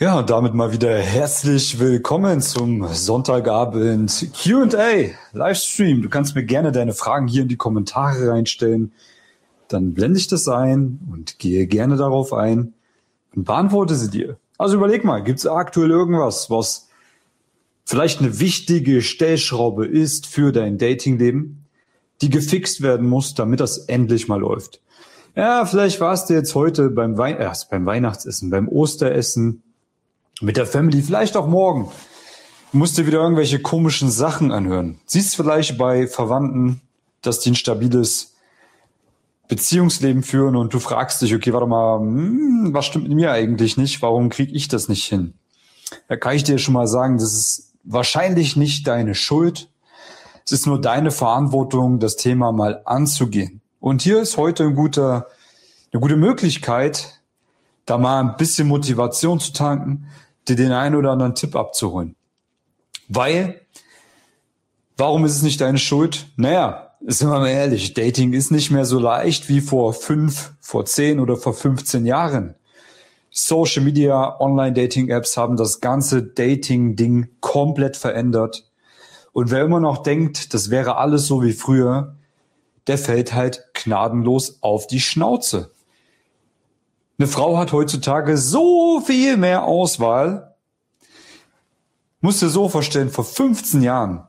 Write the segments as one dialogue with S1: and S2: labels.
S1: Ja, und damit mal wieder herzlich willkommen zum Sonntagabend Q&A Livestream. Du kannst mir gerne deine Fragen hier in die Kommentare reinstellen. Dann blende ich das ein und gehe gerne darauf ein und beantworte sie dir. Also überleg mal, gibt es aktuell irgendwas, was vielleicht eine wichtige Stellschraube ist für dein Datingleben, die gefixt werden muss, damit das endlich mal läuft? Ja, vielleicht warst du jetzt heute beim Weihnachtsessen, beim Osteressen, mit der Family, vielleicht auch morgen. Du musst dir wieder irgendwelche komischen Sachen anhören. Siehst vielleicht bei Verwandten, dass die ein stabiles Beziehungsleben führen und du fragst dich, okay, warte mal, was stimmt mit mir eigentlich nicht? Warum kriege ich das nicht hin? Da kann ich dir schon mal sagen, das ist wahrscheinlich nicht deine Schuld. Es ist nur deine Verantwortung, das Thema mal anzugehen. Und hier ist heute eine gute Möglichkeit, da mal ein bisschen Motivation zu tanken, dir den einen oder anderen Tipp abzuholen. Weil, warum ist es nicht deine Schuld? Naja, sind wir mal ehrlich, Dating ist nicht mehr so leicht wie vor 5, vor 10 oder vor 15 Jahren. Social Media, Online-Dating-Apps haben das ganze Dating-Ding komplett verändert. Und wer immer noch denkt, das wäre alles so wie früher, der fällt halt gnadenlos auf die Schnauze. Eine Frau hat heutzutage so viel mehr Auswahl. Musst dir so vorstellen, vor 15 Jahren,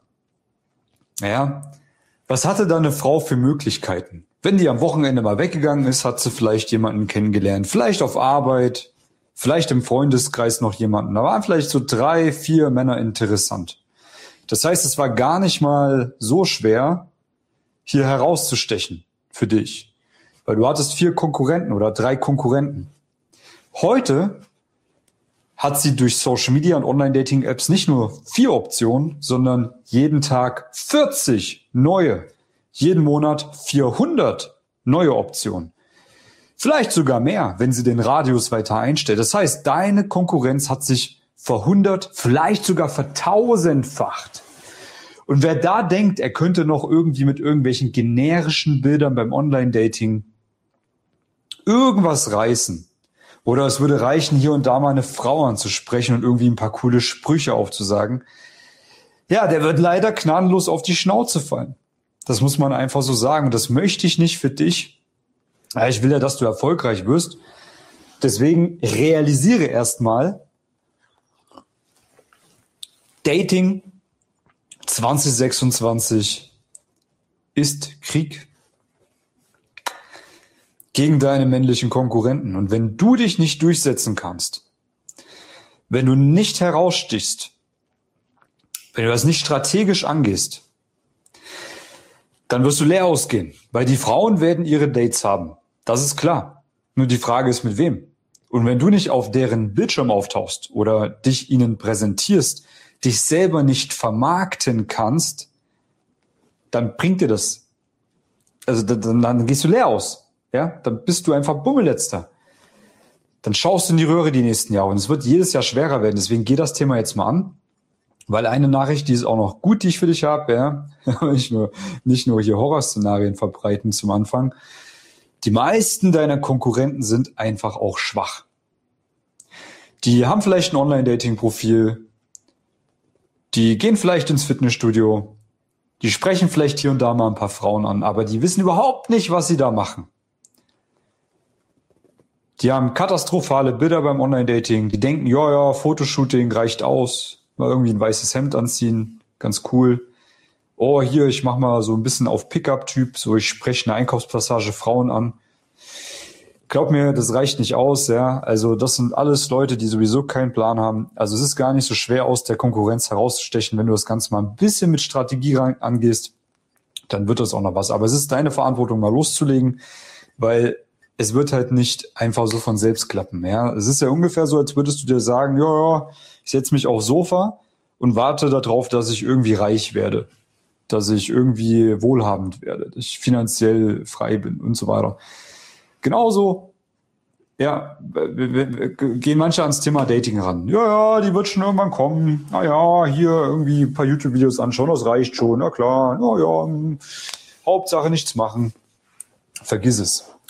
S1: was hatte da eine Frau für Möglichkeiten? Wenn die am Wochenende mal weggegangen ist, hat sie vielleicht jemanden kennengelernt, vielleicht auf Arbeit, vielleicht im Freundeskreis noch jemanden. Da waren vielleicht so 3, 4 Männer interessant. Das heißt, es war gar nicht mal so schwer, hier herauszustechen für dich. Weil du hattest 4 Konkurrenten oder 3 Konkurrenten. Heute hat sie durch Social Media und Online-Dating-Apps nicht nur 4 Optionen, sondern jeden Tag 40 neue. Jeden Monat 400 neue Optionen. Vielleicht sogar mehr, wenn sie den Radius weiter einstellt. Das heißt, deine Konkurrenz hat sich verhundert, vielleicht sogar vertausendfacht. Und wer da denkt, er könnte noch irgendwie mit irgendwelchen generischen Bildern beim Online-Dating irgendwas reißen. Oder es würde reichen, hier und da mal eine Frau anzusprechen und irgendwie ein paar coole Sprüche aufzusagen. Ja, der wird leider gnadenlos auf die Schnauze fallen. Das muss man einfach so sagen. Und das möchte ich nicht für dich. Ja, ich will ja, dass du erfolgreich wirst. Deswegen realisiere erstmal, Dating 2026 ist Krieg gegen deine männlichen Konkurrenten. Und wenn du dich nicht durchsetzen kannst, wenn du nicht herausstichst, wenn du das nicht strategisch angehst, dann wirst du leer ausgehen. Weil die Frauen werden ihre Dates haben. Das ist klar. Nur die Frage ist, mit wem? Und wenn du nicht auf deren Bildschirm auftauchst oder dich ihnen präsentierst, dich selber nicht vermarkten kannst, dann bringt dir das. Also dann gehst du leer aus. Ja, dann bist du einfach Bummelletzter. Dann schaust du in die Röhre die nächsten Jahre und es wird jedes Jahr schwerer werden. Deswegen geh das Thema jetzt mal an, weil eine Nachricht, die ist auch noch gut, die ich für dich habe, ja, nicht nur hier Horrorszenarien verbreiten zum Anfang. Die meisten deiner Konkurrenten sind einfach auch schwach. Die haben vielleicht ein Online-Dating-Profil, die gehen vielleicht ins Fitnessstudio, die sprechen vielleicht hier und da mal ein paar Frauen an, aber die wissen überhaupt nicht, was sie da machen. Die haben katastrophale Bilder beim Online-Dating. Die denken, ja, Fotoshooting reicht aus. Mal irgendwie ein weißes Hemd anziehen. Ganz cool. Oh, hier, ich mach mal so ein bisschen auf Pickup-Typ. So, ich spreche eine Einkaufspassage Frauen an. Glaub mir, das reicht nicht aus, ja. Also, das sind alles Leute, die sowieso keinen Plan haben. Also, es ist gar nicht so schwer, aus der Konkurrenz herauszustechen. Wenn du das Ganze mal ein bisschen mit Strategie angehst, dann wird das auch noch was. Aber es ist deine Verantwortung, mal loszulegen, weil es wird halt nicht einfach so von selbst klappen. Ja, es ist ja ungefähr so, als würdest du dir sagen, ja, ich setze mich aufs Sofa und warte darauf, dass ich irgendwie reich werde, dass ich irgendwie wohlhabend werde, dass ich finanziell frei bin und so weiter. Genauso, ja, gehen manche ans Thema Dating ran. Ja, die wird schon irgendwann kommen. Naja, hier irgendwie ein paar YouTube-Videos anschauen, das reicht schon. Na klar, Hauptsache nichts machen. Vergiss es.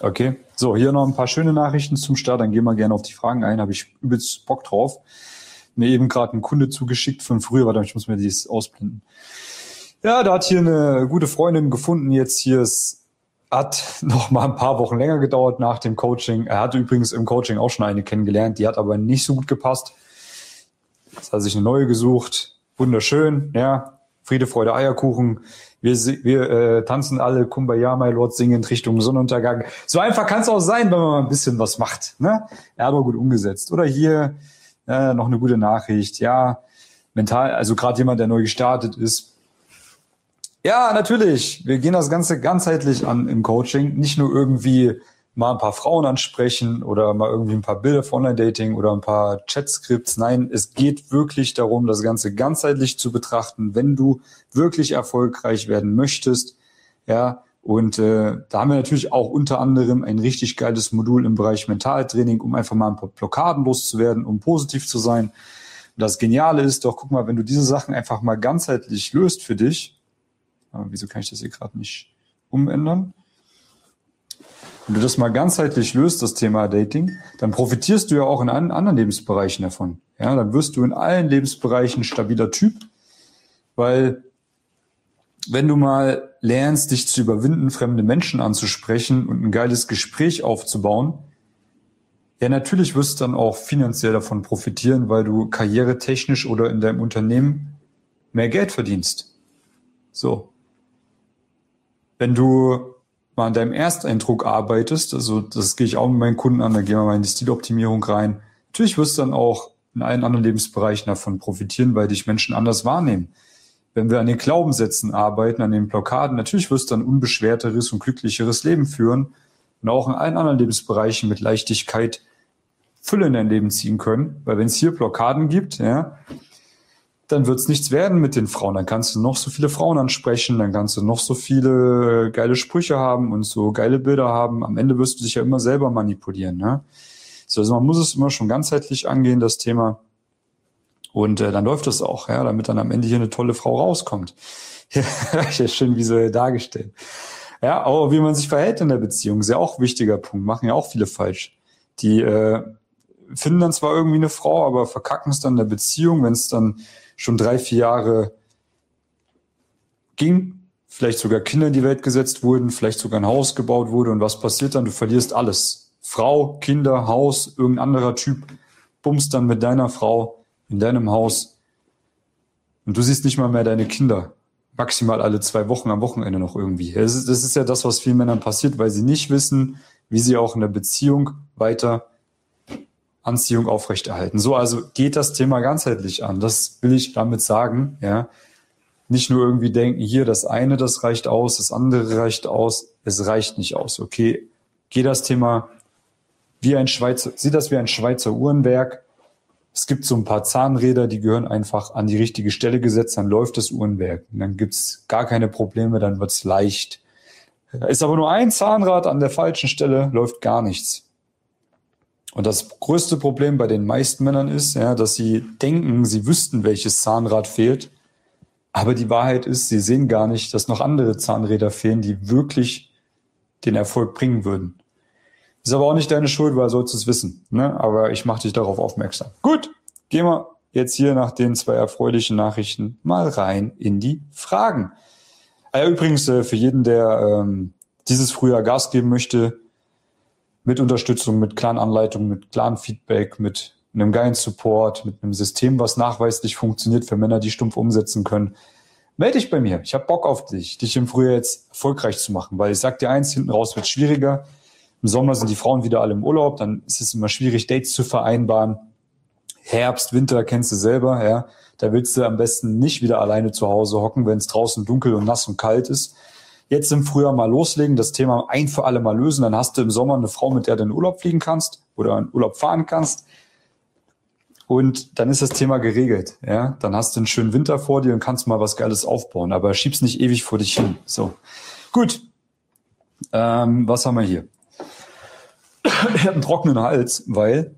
S1: Okay, so, hier noch ein paar schöne Nachrichten zum Start. Dann gehen wir gerne auf die Fragen ein. Habe ich übelst Bock drauf. Mir eben gerade ein Kunde zugeschickt von früher. Warte, ich muss mir dieses ausblenden. Ja, da hat hier eine gute Freundin gefunden. Jetzt hier, es hat noch mal ein paar Wochen länger gedauert nach dem Coaching. Er hatte übrigens im Coaching auch schon eine kennengelernt. Die hat aber nicht so gut gepasst. Jetzt hat er sich eine neue gesucht. Wunderschön, ja. Friede, Freude, Eierkuchen. Wir tanzen alle Kumbaya, my Lord, singend Richtung Sonnenuntergang. So einfach kann es auch sein, wenn man mal ein bisschen was macht. Ne? Er hat auch gut umgesetzt. Oder hier noch eine gute Nachricht. Ja, mental, also gerade jemand, der neu gestartet ist. Ja, natürlich. Wir gehen das Ganze ganzheitlich an im Coaching. Nicht nur irgendwie mal ein paar Frauen ansprechen oder mal irgendwie ein paar Bilder von Online-Dating oder ein paar Chat-Skripts. Nein, es geht wirklich darum, das Ganze ganzheitlich zu betrachten, wenn du wirklich erfolgreich werden möchtest. Ja, und da haben wir natürlich auch unter anderem ein richtig geiles Modul im Bereich Mentaltraining, um einfach mal ein paar Blockaden loszuwerden, um positiv zu sein. Und das Geniale ist doch, guck mal, wenn du diese Sachen einfach mal ganzheitlich löst für dich, wieso kann ich das hier gerade nicht umändern? Wenn du das mal ganzheitlich löst, das Thema Dating, dann profitierst du ja auch in allen anderen Lebensbereichen davon. Ja, dann wirst du in allen Lebensbereichen ein stabiler Typ, weil wenn du mal lernst, dich zu überwinden, fremde Menschen anzusprechen und ein geiles Gespräch aufzubauen, ja, natürlich wirst du dann auch finanziell davon profitieren, weil du karrieretechnisch oder in deinem Unternehmen mehr Geld verdienst. So. Wenn du mal an deinem Ersteindruck arbeitest, also das gehe ich auch mit meinen Kunden an, da gehen wir mal in die Stiloptimierung rein. Natürlich wirst du dann auch in allen anderen Lebensbereichen davon profitieren, weil dich Menschen anders wahrnehmen. Wenn wir an den Glaubenssätzen arbeiten, an den Blockaden, natürlich wirst du dann ein unbeschwerteres und glücklicheres Leben führen und auch in allen anderen Lebensbereichen mit Leichtigkeit Fülle in dein Leben ziehen können. Weil wenn es hier Blockaden gibt, ja, dann wird es nichts werden mit den Frauen. Dann kannst du noch so viele Frauen ansprechen, dann kannst du noch so viele geile Sprüche haben und so geile Bilder haben. Am Ende wirst du dich ja immer selber manipulieren. Ne? So, also man muss es immer schon ganzheitlich angehen, das Thema. Und dann läuft das auch, ja, damit dann am Ende hier eine tolle Frau rauskommt. Ja, schön visuell dargestellt. Ja, aber wie man sich verhält in der Beziehung, ist ja auch ein wichtiger Punkt. Machen ja auch viele falsch. Die finden dann zwar irgendwie eine Frau, aber verkacken es dann in der Beziehung, wenn es dann schon 3-4 Jahre ging, vielleicht sogar Kinder in die Welt gesetzt wurden, vielleicht sogar ein Haus gebaut wurde. Und was passiert dann? Du verlierst alles. Frau, Kinder, Haus, irgendein anderer Typ, bummst dann mit deiner Frau in deinem Haus und du siehst nicht mal mehr deine Kinder. Maximal alle 2 Wochen am Wochenende noch irgendwie. Das ist ja das, was vielen Männern passiert, weil sie nicht wissen, wie sie auch in der Beziehung weiter Anziehung aufrechterhalten. So, also geht das Thema ganzheitlich an. Das will ich damit sagen, ja. Nicht nur irgendwie denken, hier das eine, das reicht aus, das andere reicht aus. Es reicht nicht aus, okay. Geh das Thema wie ein Schweizer, sieh das wie ein Schweizer Uhrenwerk. Es gibt so ein paar Zahnräder, die gehören einfach an die richtige Stelle gesetzt, dann läuft das Uhrenwerk. Und dann gibt's gar keine Probleme, dann wird's leicht. Ist aber nur ein Zahnrad an der falschen Stelle, läuft gar nichts. Und das größte Problem bei den meisten Männern ist, ja, dass sie denken, sie wüssten, welches Zahnrad fehlt. Aber die Wahrheit ist, sie sehen gar nicht, dass noch andere Zahnräder fehlen, die wirklich den Erfolg bringen würden. Ist aber auch nicht deine Schuld, weil sollst du es wissen. Ne? Aber ich mache dich darauf aufmerksam. Gut, gehen wir jetzt hier nach den 2 erfreulichen Nachrichten mal rein in die Fragen. Übrigens, für jeden, der dieses Frühjahr Gas geben möchte, mit Unterstützung, mit klaren Anleitungen, mit klaren Feedback, mit einem geilen Support, mit einem System, was nachweislich funktioniert für Männer, die stumpf umsetzen können, melde dich bei mir. Ich habe Bock auf dich im Frühjahr jetzt erfolgreich zu machen, weil ich sag dir eins, hinten raus wird schwieriger. Im Sommer sind die Frauen wieder alle im Urlaub, dann ist es immer schwierig, Dates zu vereinbaren. Herbst, Winter kennst du selber, ja. Da willst du am besten nicht wieder alleine zu Hause hocken, wenn es draußen dunkel und nass und kalt ist. Jetzt im Frühjahr mal loslegen, das Thema ein für alle mal lösen, dann hast du im Sommer eine Frau, mit der du in den Urlaub fliegen kannst oder in Urlaub fahren kannst. Und dann ist das Thema geregelt, ja. Dann hast du einen schönen Winter vor dir und kannst mal was Geiles aufbauen, aber schieb's nicht ewig vor dich hin. So, gut. Was haben wir hier? Ich habe einen trockenen Hals, weil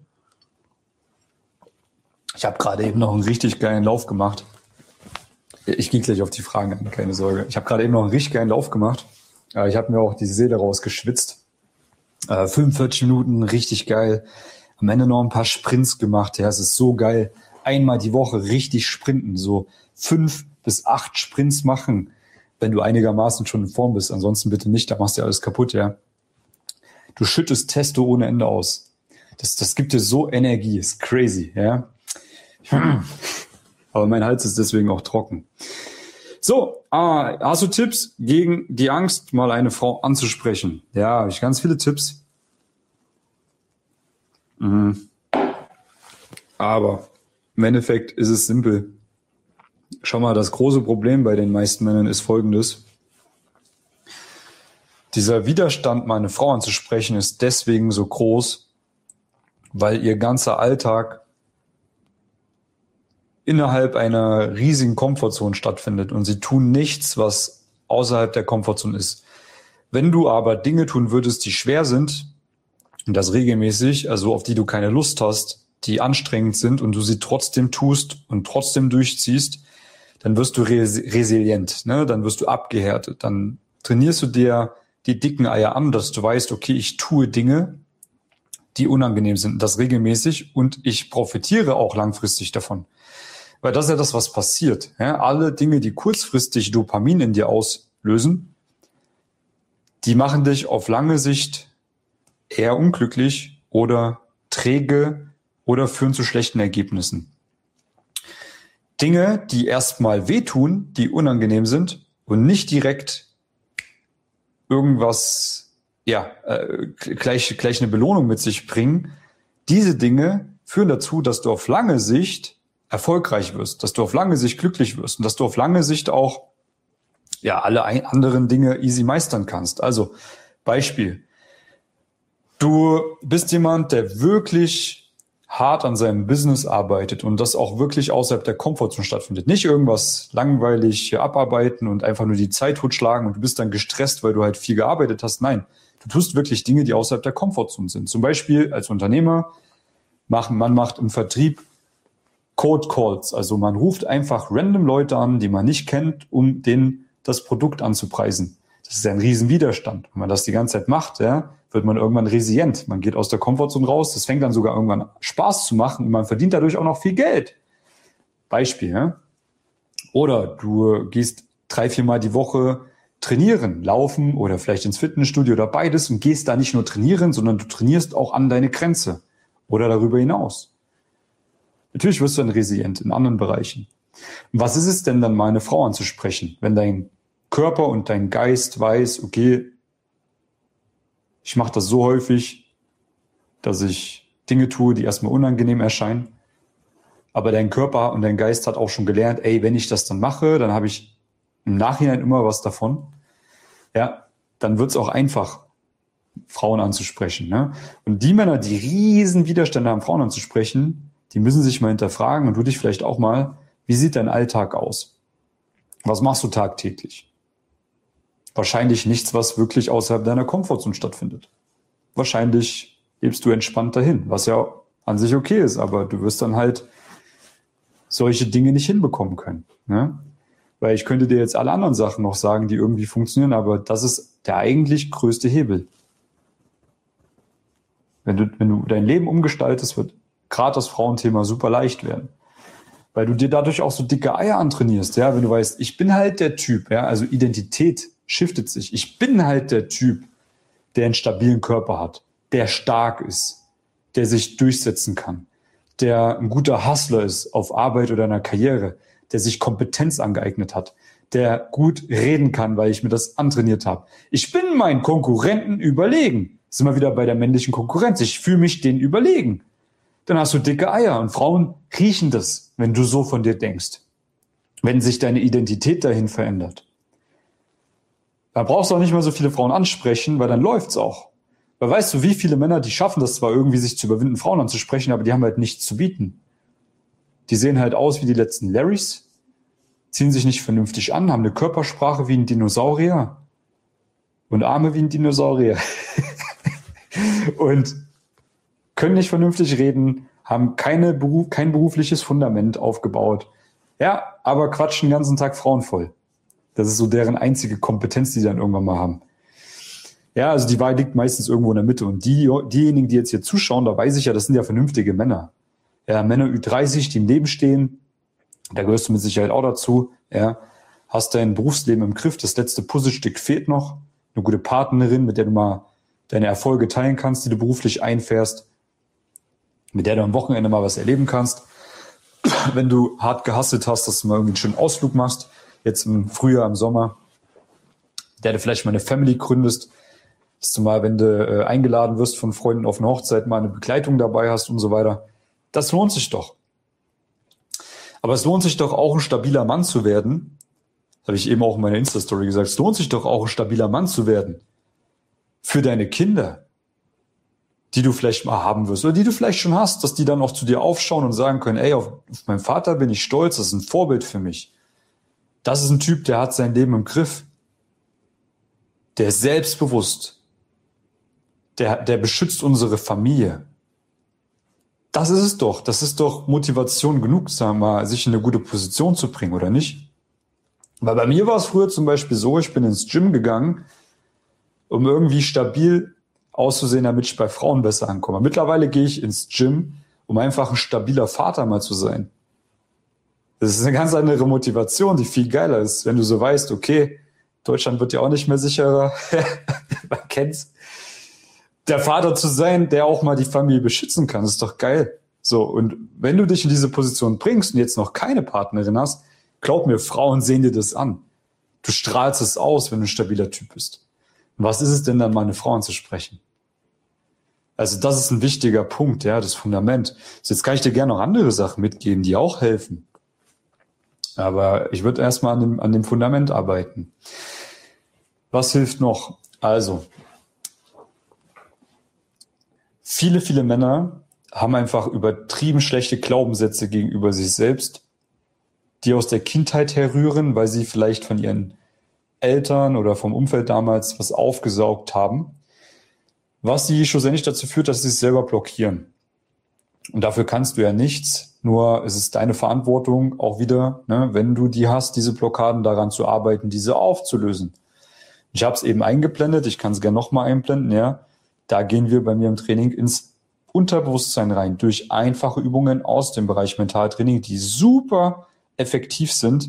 S1: ich habe gerade eben noch einen richtig geilen Lauf gemacht. Ich gehe gleich auf die Fragen an, keine Sorge. Ich habe gerade eben noch einen richtig geilen Lauf gemacht. Ich habe mir auch die Seele rausgeschwitzt. 45 Minuten, richtig geil. Am Ende noch ein paar Sprints gemacht. Ja, es ist so geil. Einmal die Woche richtig sprinten. So 5 bis 8 Sprints machen, wenn du einigermaßen schon in Form bist. Ansonsten bitte nicht, da machst du alles kaputt, ja. Du schüttest Testo ohne Ende aus. Das gibt dir so Energie. Ist crazy, ja. Aber mein Hals ist deswegen auch trocken. So, hast du Tipps gegen die Angst, mal eine Frau anzusprechen? Ja, habe ich ganz viele Tipps. Aber im Endeffekt ist es simpel. Schau mal, das große Problem bei den meisten Männern ist folgendes. Dieser Widerstand, mal eine Frau anzusprechen, ist deswegen so groß, weil ihr ganzer Alltag innerhalb einer riesigen Komfortzone stattfindet und sie tun nichts, was außerhalb der Komfortzone ist. Wenn du aber Dinge tun würdest, die schwer sind, und das regelmäßig, also auf die du keine Lust hast, die anstrengend sind und du sie trotzdem tust und trotzdem durchziehst, dann wirst du resilient, ne? Dann wirst du abgehärtet. Dann trainierst du dir die dicken Eier an, dass du weißt, okay, ich tue Dinge, die unangenehm sind, das regelmäßig und ich profitiere auch langfristig davon. Weil das ist ja das, was passiert. Ja? Alle Dinge, die kurzfristig Dopamin in dir auslösen, die machen dich auf lange Sicht eher unglücklich oder träge oder führen zu schlechten Ergebnissen. Dinge, die erstmal wehtun, die unangenehm sind und nicht direkt irgendwas, gleich eine Belohnung mit sich bringen, diese Dinge führen dazu, dass du auf lange Sicht erfolgreich wirst, dass du auf lange Sicht glücklich wirst und dass du auf lange Sicht auch alle anderen Dinge easy meistern kannst. Also Beispiel. Du bist jemand, der wirklich hart an seinem Business arbeitet und das auch wirklich außerhalb der Komfortzone stattfindet. Nicht irgendwas langweilig hier abarbeiten und einfach nur die Zeit totschlagen und du bist dann gestresst, weil du halt viel gearbeitet hast. Nein, du tust wirklich Dinge, die außerhalb der Komfortzone sind. Zum Beispiel als Unternehmer, man macht im Vertrieb Cold Calls. Also man ruft einfach random Leute an, die man nicht kennt, um denen das Produkt anzupreisen. Das ist ja ein riesen Widerstand. Wenn man das die ganze Zeit macht, wird man irgendwann resilient. Man geht aus der Komfortzone raus. Das fängt dann sogar irgendwann Spaß zu machen und man verdient dadurch auch noch viel Geld. Beispiel, ja? Oder du gehst 3-4 Mal die Woche trainieren, laufen oder vielleicht ins Fitnessstudio oder beides und gehst da nicht nur trainieren, sondern du trainierst auch an deine Grenze oder darüber hinaus. Natürlich wirst du dann resilient in anderen Bereichen. Und was ist es denn dann, mal eine Frau anzusprechen, wenn dein Körper und dein Geist weiß, okay, ich mache das so häufig, dass ich Dinge tue, die erstmal unangenehm erscheinen, aber dein Körper und dein Geist hat auch schon gelernt, wenn ich das dann mache, dann habe ich im Nachhinein immer was davon. Ja, dann wird es auch einfach, Frauen anzusprechen. Ne? Und die Männer, die riesen Widerstände haben, Frauen anzusprechen, die müssen sich mal hinterfragen und du dich vielleicht auch mal, wie sieht dein Alltag aus? Was machst du tagtäglich? Wahrscheinlich nichts, was wirklich außerhalb deiner Komfortzone stattfindet. Wahrscheinlich lebst du entspannt dahin, was ja an sich okay ist, aber du wirst dann halt solche Dinge nicht hinbekommen können. Ne? Weil ich könnte dir jetzt alle anderen Sachen noch sagen, die irgendwie funktionieren, aber das ist der eigentlich größte Hebel. Wenn du dein Leben umgestaltest, wird gerade das Frauenthema super leicht werden. Weil du dir dadurch auch so dicke Eier antrainierst, ja, wenn du weißt, ich bin halt der Typ, ja, also Identität shiftet sich. Ich bin halt der Typ, der einen stabilen Körper hat, der stark ist, der sich durchsetzen kann, der ein guter Hustler ist auf Arbeit oder in der Karriere, der sich Kompetenz angeeignet hat, der gut reden kann, weil ich mir das antrainiert habe. Ich bin meinen Konkurrenten überlegen. Sind wir wieder bei der männlichen Konkurrenz. Ich fühle mich denen überlegen. Dann hast du dicke Eier und Frauen riechen das, wenn du so von dir denkst. Wenn sich deine Identität dahin verändert. Da brauchst du auch nicht mehr so viele Frauen ansprechen, weil dann läuft's auch. Weil weißt du, wie viele Männer, die schaffen das zwar irgendwie, sich zu überwinden, Frauen anzusprechen, aber die haben halt nichts zu bieten. Die sehen halt aus wie die letzten Larrys, ziehen sich nicht vernünftig an, haben eine Körpersprache wie ein Dinosaurier und Arme wie ein Dinosaurier und können nicht vernünftig reden, haben kein berufliches Fundament aufgebaut. Ja, aber quatschen den ganzen Tag Frauen voll. Das ist so deren einzige Kompetenz, die sie dann irgendwann mal haben. Ja, also die Wahrheit liegt meistens irgendwo in der Mitte. Und diejenigen, die jetzt hier zuschauen, da weiß ich ja, das sind ja vernünftige Männer. Ja, Männer Ü30, die im Leben stehen, da gehörst du mit Sicherheit auch dazu. Ja, hast dein Berufsleben im Griff, das letzte Puzzlestück fehlt noch. Eine gute Partnerin, mit der du mal deine Erfolge teilen kannst, die du beruflich einfährst, mit der du am Wochenende mal was erleben kannst. Wenn du hart gehustelt hast, dass du mal irgendwie einen schönen Ausflug machst, jetzt im Frühjahr, im Sommer, der du vielleicht mal eine Family gründest, dass du mal, wenn du eingeladen wirst von Freunden auf eine Hochzeit, mal eine Begleitung dabei hast und so weiter. Das lohnt sich doch. Aber es lohnt sich doch auch, ein stabiler Mann zu werden. Das habe ich eben auch in meiner Insta-Story gesagt. Es lohnt sich doch auch, ein stabiler Mann zu werden. Für deine Kinder, die du vielleicht mal haben wirst oder die du vielleicht schon hast, dass die dann auch zu dir aufschauen und sagen können, ey, auf meinen Vater bin ich stolz, das ist ein Vorbild für mich. Das ist ein Typ, der hat sein Leben im Griff. Der ist selbstbewusst. Der beschützt unsere Familie. Das ist es doch. Das ist doch Motivation genug, sagen wir mal, sich in eine gute Position zu bringen, oder nicht? Weil bei mir war es früher zum Beispiel so, ich bin ins Gym gegangen, um irgendwie stabil auszusehen, damit ich bei Frauen besser ankomme. Mittlerweile gehe ich ins Gym, um einfach ein stabiler Vater mal zu sein. Das ist eine ganz andere Motivation, die viel geiler ist, wenn du so weißt, okay, Deutschland wird ja auch nicht mehr sicherer. Man kennt's. Der Vater zu sein, der auch mal die Familie beschützen kann, ist doch geil. So, und wenn du dich in diese Position bringst und jetzt noch keine Partnerin hast, glaub mir, Frauen sehen dir das an. Du strahlst es aus, wenn du ein stabiler Typ bist. Und was ist es denn dann, mal eine Frau anzusprechen? Also das ist ein wichtiger Punkt, ja, das Fundament. So, jetzt kann ich dir gerne noch andere Sachen mitgeben, die auch helfen. Aber ich würde erstmal an dem Fundament arbeiten. Was hilft noch? Also, viele Männer haben einfach übertrieben schlechte Glaubenssätze gegenüber sich selbst, die aus der Kindheit herrühren, weil sie vielleicht von ihren Eltern oder vom Umfeld damals was aufgesaugt haben, was sie schlussendlich dazu führt, dass sie es selber blockieren. Und dafür kannst du ja nichts, nur es ist deine Verantwortung auch wieder, ne, wenn du die hast, diese Blockaden daran zu arbeiten, diese aufzulösen. Ich habe es eben eingeblendet, ich kann es gerne nochmal einblenden, ja. Da gehen wir bei mir im Training ins Unterbewusstsein rein, durch einfache Übungen aus dem Bereich Mentaltraining, die super effektiv sind.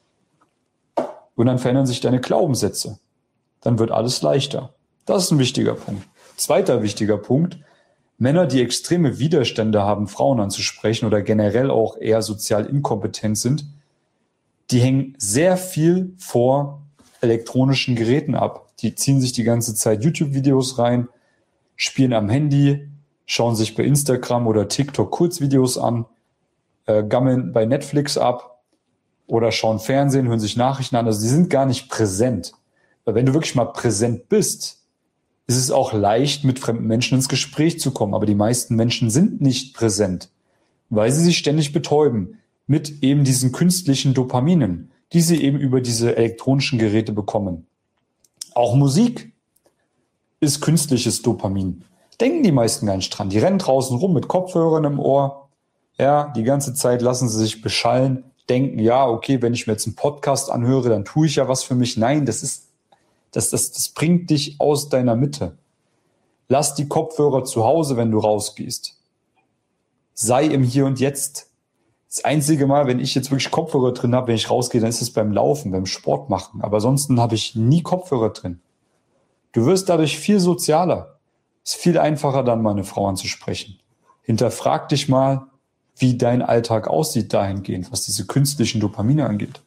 S1: Und dann verändern sich deine Glaubenssätze. Dann wird alles leichter. Das ist ein wichtiger Punkt. Zweiter wichtiger Punkt: Männer, die extreme Widerstände haben, Frauen anzusprechen oder generell auch eher sozial inkompetent sind, die hängen sehr viel vor elektronischen Geräten ab. Die ziehen sich die ganze Zeit YouTube-Videos rein, spielen am Handy, schauen sich bei Instagram oder TikTok Kurzvideos an, gammeln bei Netflix ab oder schauen Fernsehen, hören sich Nachrichten an. Also die sind gar nicht präsent. Weil wenn du wirklich mal präsent bist, ist es auch leicht, mit fremden Menschen ins Gespräch zu kommen. Aber die meisten Menschen sind nicht präsent, weil sie sich ständig betäuben mit eben diesen künstlichen Dopaminen, die sie eben über diese elektronischen Geräte bekommen. Auch Musik ist künstliches Dopamin. Denken die meisten gar nicht dran. Die rennen draußen rum mit Kopfhörern im Ohr. Ja, die ganze Zeit lassen sie sich beschallen, denken, ja, okay, wenn ich mir jetzt einen Podcast anhöre, dann tue ich ja was für mich. Nein, das bringt dich aus deiner Mitte. Lass die Kopfhörer zu Hause, wenn du rausgehst. Sei im Hier und Jetzt. Das einzige Mal, wenn ich jetzt wirklich Kopfhörer drin habe, wenn ich rausgehe, dann ist es beim Laufen, beim Sport machen. Aber ansonsten habe ich nie Kopfhörer drin. Du wirst dadurch viel sozialer. Es ist viel einfacher, dann mal eine Frau anzusprechen. Hinterfrag dich mal, wie dein Alltag aussieht dahingehend, was diese künstlichen Dopamine angeht.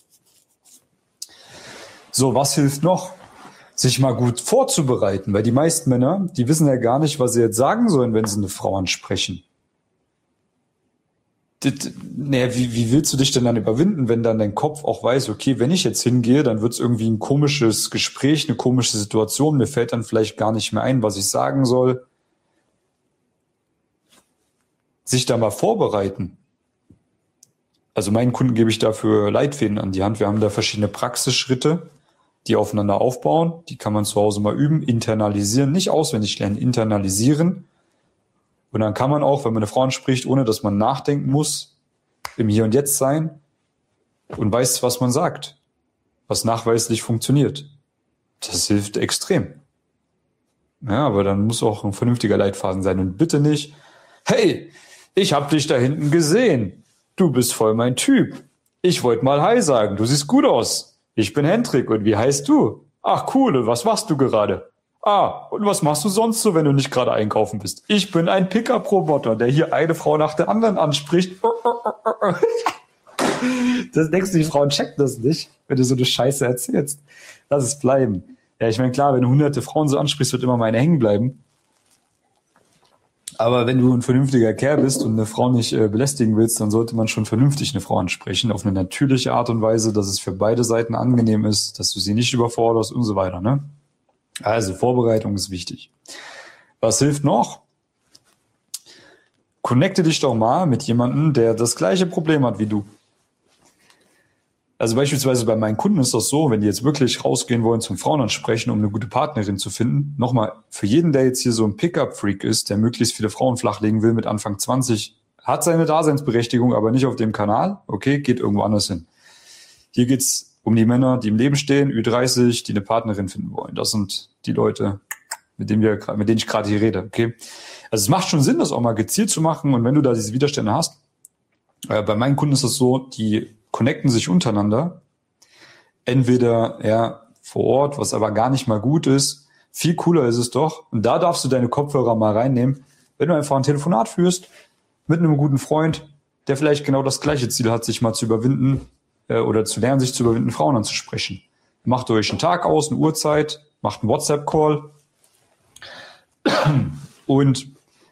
S1: So, was hilft noch? Sich mal gut vorzubereiten, weil die meisten Männer, die wissen ja gar nicht, was sie jetzt sagen sollen, wenn sie eine Frau ansprechen. Naja, wie willst du dich denn dann überwinden, wenn dann dein Kopf auch weiß, okay, wenn ich jetzt hingehe, dann wird es irgendwie ein komisches Gespräch, eine komische Situation, mir fällt dann vielleicht gar nicht mehr ein, was ich sagen soll. Sich da mal vorbereiten. Also meinen Kunden gebe ich dafür Leitfäden an die Hand. Wir haben da verschiedene Praxisschritte, die aufeinander aufbauen. Die kann man zu Hause mal üben, internalisieren, nicht auswendig lernen, internalisieren. Und dann kann man auch, wenn man eine Frau anspricht, ohne dass man nachdenken muss, im Hier und Jetzt sein und weiß, was man sagt, was nachweislich funktioniert. Das hilft extrem. Ja, aber dann muss auch ein vernünftiger Leitfaden sein und bitte nicht, hey, ich hab dich da hinten gesehen. Du bist voll mein Typ. Ich wollte mal Hi sagen. Du siehst gut aus. Ich bin Hendrik und wie heißt du? Ach cool, und was machst du gerade? Ah, und was machst du sonst so, wenn du nicht gerade einkaufen bist? Ich bin ein Pickup-Roboter, der hier eine Frau nach der anderen anspricht. Das denkst du, die Frauen checken das nicht, wenn du so eine Scheiße erzählst. Lass es bleiben. Ja, ich meine, klar, wenn du hunderte Frauen so ansprichst, wird immer meine hängen bleiben. Aber wenn du ein vernünftiger Kerl bist und eine Frau nicht belästigen willst, dann sollte man schon vernünftig eine Frau ansprechen, auf eine natürliche Art und Weise, dass es für beide Seiten angenehm ist, dass du sie nicht überforderst und so weiter, ne? Also Vorbereitung ist wichtig. Was hilft noch? Connecte dich doch mal mit jemandem, der das gleiche Problem hat wie du. Also beispielsweise bei meinen Kunden ist das so, wenn die jetzt wirklich rausgehen wollen zum Frauen ansprechen, um eine gute Partnerin zu finden. Nochmal, für jeden, der jetzt hier so ein Pickup-Freak ist, der möglichst viele Frauen flachlegen will mit Anfang 20, hat seine Daseinsberechtigung, aber nicht auf dem Kanal. Okay, geht irgendwo anders hin. Hier geht's um die Männer, die im Leben stehen, Ü30, die eine Partnerin finden wollen. Das sind die Leute, mit denen ich gerade hier rede. Okay, also es macht schon Sinn, das auch mal gezielt zu machen. Und wenn du da diese Widerstände hast, bei meinen Kunden ist es so, die connecten sich untereinander, entweder vor Ort, was aber gar nicht mal gut ist. Viel cooler ist es doch, und da darfst du deine Kopfhörer mal reinnehmen, wenn du einfach ein Telefonat führst mit einem guten Freund, der vielleicht genau das gleiche Ziel hat, sich mal zu überwinden oder zu lernen, sich zu überwinden, Frauen anzusprechen. Macht euch einen Tag aus, eine Uhrzeit, macht einen WhatsApp-Call und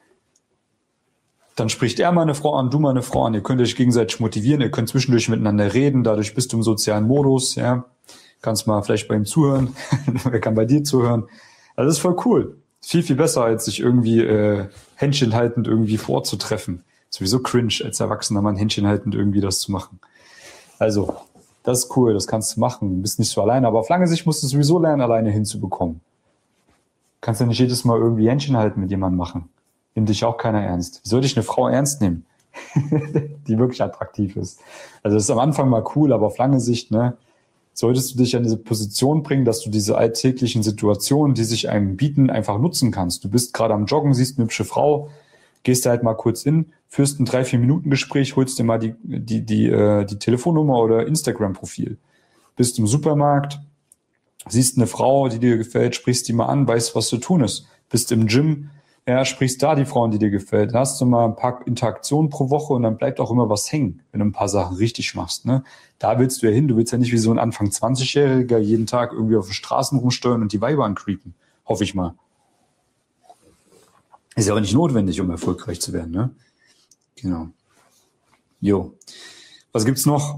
S1: dann spricht er mal eine Frau an, du mal eine Frau an. Ihr könnt euch gegenseitig motivieren, ihr könnt zwischendurch miteinander reden, dadurch bist du im sozialen Modus, ja. Kannst mal vielleicht bei ihm zuhören, er kann bei dir zuhören. Also das ist voll cool. Viel, viel besser, als sich irgendwie Händchen haltend irgendwie vorzutreffen. Sowieso cringe, als erwachsener Mann Händchen haltend irgendwie das zu machen. Also, das ist cool, das kannst du machen. Du bist nicht so alleine, aber auf lange Sicht musst du sowieso lernen, alleine hinzubekommen. Kannst ja nicht jedes Mal irgendwie Händchen halten mit jemandem machen. Nimmt dich auch keiner ernst. Wie soll dich eine Frau ernst nehmen, die wirklich attraktiv ist? Also das ist am Anfang mal cool, aber auf lange Sicht, ne, solltest du dich an diese Position bringen, dass du diese alltäglichen Situationen, die sich einem bieten, einfach nutzen kannst. Du bist gerade am Joggen, siehst eine hübsche Frau, gehst da halt mal kurz hin, führst ein 3-4-Minuten-Gespräch, holst dir mal die Telefonnummer oder Instagram-Profil. Bist im Supermarkt, siehst eine Frau, die dir gefällt, sprichst die mal an, weißt, was zu tun ist. Bist im Gym, sprichst da die Frauen, die dir gefällt. Dann hast du mal ein paar Interaktionen pro Woche und dann bleibt auch immer was hängen, wenn du ein paar Sachen richtig machst. Ne? Da willst du ja hin. Du willst ja nicht wie so ein Anfang 20-Jähriger jeden Tag irgendwie auf den Straßen rumsteuern und die Weiber ancreepen. Hoffe ich mal. Ist ja aber nicht notwendig, um erfolgreich zu werden. Ne? Genau. Jo. Was gibt's noch?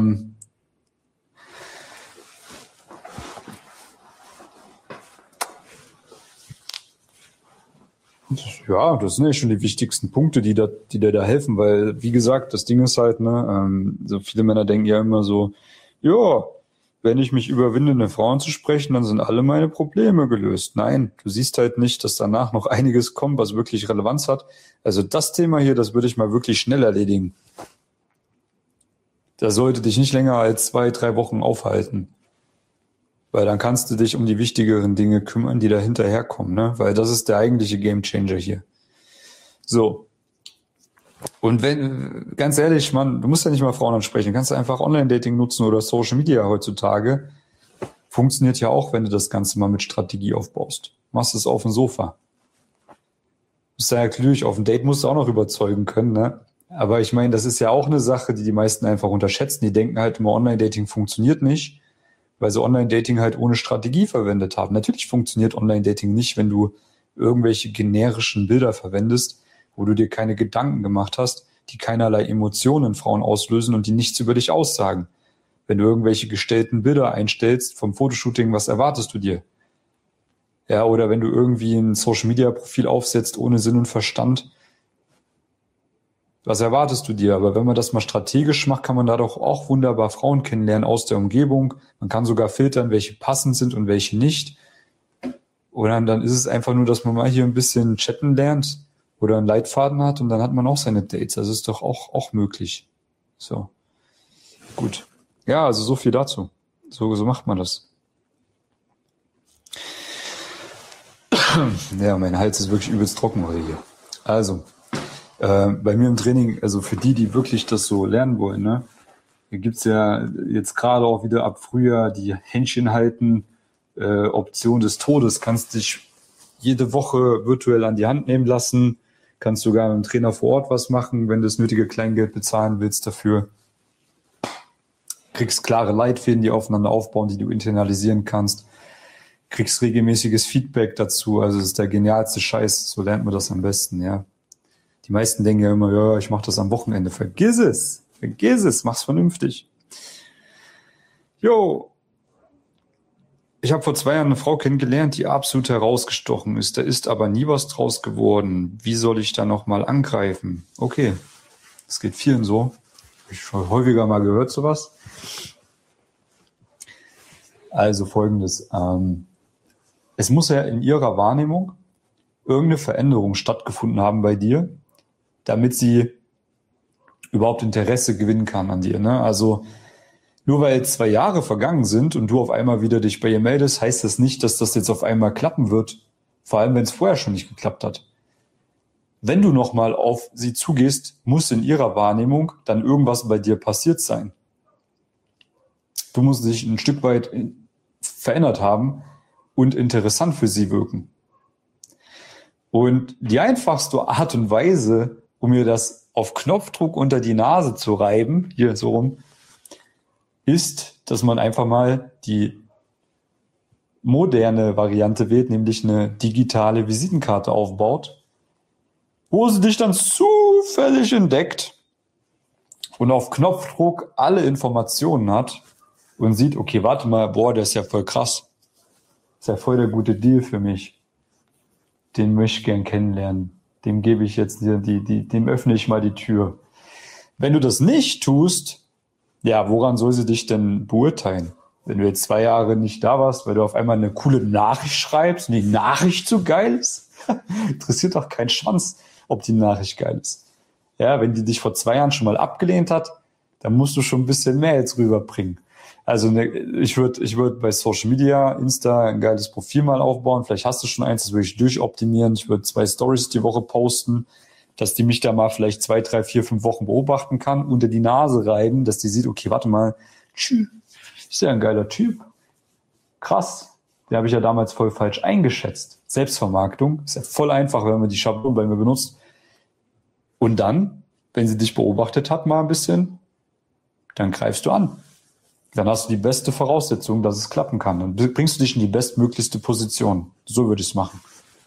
S1: Ja, das sind ja schon die wichtigsten Punkte, die dir da helfen, weil, wie gesagt, das Ding ist halt, ne, so viele Männer denken ja immer so, ja, wenn ich mich überwinde, eine Frau anzusprechen, dann sind alle meine Probleme gelöst. Nein, du siehst halt nicht, dass danach noch einiges kommt, was wirklich Relevanz hat. Also das Thema hier, das würde ich mal wirklich schnell erledigen. Das sollte dich nicht länger als 2-3 Wochen aufhalten. Weil dann kannst du dich um die wichtigeren Dinge kümmern, die da hinterherkommen, ne? Weil das ist der eigentliche Gamechanger hier. So. Und wenn, ganz ehrlich, Mann, du musst ja nicht mal Frauen ansprechen, kannst du einfach Online-Dating nutzen oder Social Media heutzutage. Funktioniert ja auch, wenn du das Ganze mal mit Strategie aufbaust. Machst es auf dem Sofa. Ist ja natürlich, auf dem Date musst du auch noch überzeugen können, ne? Aber ich meine, das ist ja auch eine Sache, die die meisten einfach unterschätzen. Die denken halt immer, Online-Dating funktioniert nicht, weil sie Online-Dating halt ohne Strategie verwendet haben. Natürlich funktioniert Online-Dating nicht, wenn du irgendwelche generischen Bilder verwendest, wo du dir keine Gedanken gemacht hast, die keinerlei Emotionen in Frauen auslösen und die nichts über dich aussagen. Wenn du irgendwelche gestellten Bilder einstellst vom Fotoshooting, was erwartest du dir? Ja, oder wenn du irgendwie ein Social-Media-Profil aufsetzt ohne Sinn und Verstand, was erwartest du dir? Aber wenn man das mal strategisch macht, kann man da doch auch wunderbar Frauen kennenlernen aus der Umgebung. Man kann sogar filtern, welche passend sind und welche nicht. Oder dann ist es einfach nur, dass man mal hier ein bisschen chatten lernt oder einen Leitfaden hat und dann hat man auch seine Dates. Das ist doch auch möglich. So. Gut. Ja, also so viel dazu. So macht man das. Ja, mein Hals ist wirklich übelst trocken heute hier. Also, bei mir im Training, also für die wirklich das so lernen wollen, ne, hier gibt's ja jetzt gerade auch wieder ab Frühjahr die Händchen halten, Option des Todes. Kannst dich jede Woche virtuell an die Hand nehmen lassen, kannst sogar mit dem Trainer vor Ort was machen, wenn du das nötige Kleingeld bezahlen willst dafür. Kriegst klare Leitfäden, die aufeinander aufbauen, die du internalisieren kannst. Kriegst regelmäßiges Feedback dazu. Also es ist der genialste Scheiß. So lernt man das am besten, ja. Die meisten denken ja immer, ja, ich mache das am Wochenende. Vergiss es, mach's vernünftig. Jo, ich habe vor 2 Jahren eine Frau kennengelernt, die absolut herausgestochen ist. Da ist aber nie was draus geworden. Wie soll ich da nochmal angreifen? Okay, das geht vielen so. Hab ich schon häufiger mal gehört, sowas. Also Folgendes. Es muss ja in ihrer Wahrnehmung irgendeine Veränderung stattgefunden haben bei dir, damit sie überhaupt Interesse gewinnen kann an dir. Ne? Also nur weil 2 Jahre vergangen sind und du auf einmal wieder dich bei ihr meldest, heißt das nicht, dass das jetzt auf einmal klappen wird. Vor allem, wenn es vorher schon nicht geklappt hat. Wenn du nochmal auf sie zugehst, muss in ihrer Wahrnehmung dann irgendwas bei dir passiert sein. Du musst dich ein Stück weit verändert haben und interessant für sie wirken. Und die einfachste Art und Weise, um mir das auf Knopfdruck unter die Nase zu reiben, hier so rum, ist, dass man einfach mal die moderne Variante wählt, nämlich eine digitale Visitenkarte aufbaut, wo sie dich dann zufällig entdeckt und auf Knopfdruck alle Informationen hat und sieht, okay, warte mal, boah, der ist ja voll krass. Das ist ja voll der gute Deal für mich. Den möchte ich gern kennenlernen. Dem gebe ich jetzt, dem öffne ich mal die Tür. Wenn du das nicht tust, ja, woran soll sie dich denn beurteilen? Wenn du jetzt 2 Jahre nicht da warst, weil du auf einmal eine coole Nachricht schreibst und die Nachricht so geil ist, interessiert doch keinen Schwanz, ob die Nachricht geil ist. Ja, wenn die dich vor 2 Jahren schon mal abgelehnt hat, dann musst du schon ein bisschen mehr jetzt rüberbringen. Also ich würde bei Social Media, Insta, ein geiles Profil mal aufbauen. Vielleicht hast du schon eins, das würde ich durchoptimieren. Ich würde 2 Stories die Woche posten, dass die mich da mal vielleicht 2, 3, 4, 5 Wochen beobachten kann, unter die Nase reiben, dass die sieht, okay, warte mal, ist ja ein geiler Typ. Krass. Den habe ich ja damals voll falsch eingeschätzt. Selbstvermarktung ist ja voll einfach, wenn man die Schablone bei mir benutzt. Und dann, wenn sie dich beobachtet hat mal ein bisschen, dann greifst du an. Dann hast du die beste Voraussetzung, dass es klappen kann. Dann bringst du dich in die bestmöglichste Position. So würde ich es machen.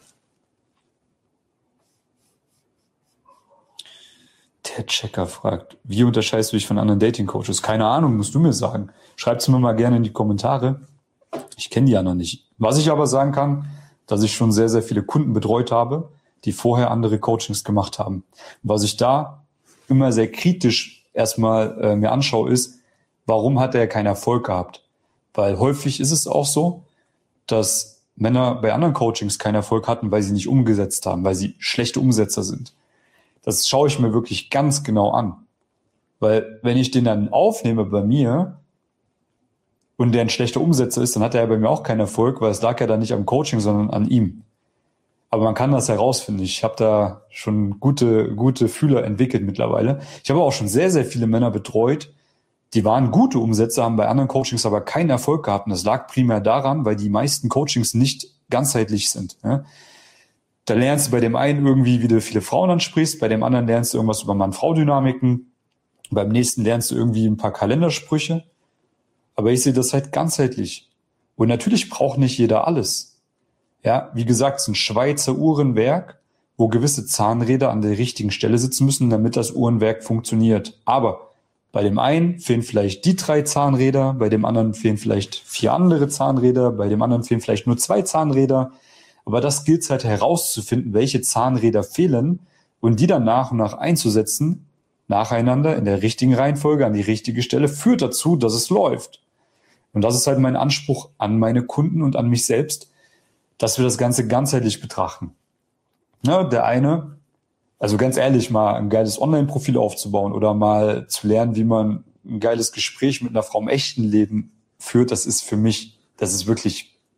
S1: Der Checker fragt, wie unterscheidest du dich von anderen Dating-Coaches? Keine Ahnung, musst du mir sagen. Schreib's mir mal gerne in die Kommentare. Ich kenne die ja noch nicht. Was ich aber sagen kann, dass ich schon sehr, sehr viele Kunden betreut habe, die vorher andere Coachings gemacht haben. Was ich da immer sehr kritisch erstmal mir anschaue, ist, warum hat er keinen Erfolg gehabt? Weil häufig ist es auch so, dass Männer bei anderen Coachings keinen Erfolg hatten, weil sie nicht umgesetzt haben, weil sie schlechte Umsetzer sind. Das schaue ich mir wirklich ganz genau an. Weil wenn ich den dann aufnehme bei mir und der ein schlechter Umsetzer ist, dann hat er ja bei mir auch keinen Erfolg, weil es lag ja dann nicht am Coaching, sondern an ihm. Aber man kann das herausfinden. Ich habe da schon gute Fühler entwickelt mittlerweile. Ich habe auch schon sehr, sehr viele Männer betreut, die waren gute Umsätze, haben bei anderen Coachings aber keinen Erfolg gehabt. Und das lag primär daran, weil die meisten Coachings nicht ganzheitlich sind. Ja? Da lernst du bei dem einen irgendwie, wie du viele Frauen ansprichst, bei dem anderen lernst du irgendwas über Mann-Frau-Dynamiken, beim nächsten lernst du irgendwie ein paar Kalendersprüche. Aber ich sehe das halt ganzheitlich. Und natürlich braucht nicht jeder alles. Ja, wie gesagt, es ist ein Schweizer Uhrenwerk, wo gewisse Zahnräder an der richtigen Stelle sitzen müssen, damit das Uhrenwerk funktioniert. Aber bei dem einen fehlen vielleicht die 3 Zahnräder, bei dem anderen fehlen vielleicht 4 andere Zahnräder, bei dem anderen fehlen vielleicht nur 2 Zahnräder. Aber das gilt halt herauszufinden, welche Zahnräder fehlen und die dann nach und nach einzusetzen, nacheinander in der richtigen Reihenfolge an die richtige Stelle, führt dazu, dass es läuft. Und das ist halt mein Anspruch an meine Kunden und an mich selbst, dass wir das Ganze ganzheitlich betrachten. Ja, der eine, also ganz ehrlich, mal ein geiles Online-Profil aufzubauen oder mal zu lernen, wie man ein geiles Gespräch mit einer Frau im echten Leben führt, das ist für mich, das ist wirklich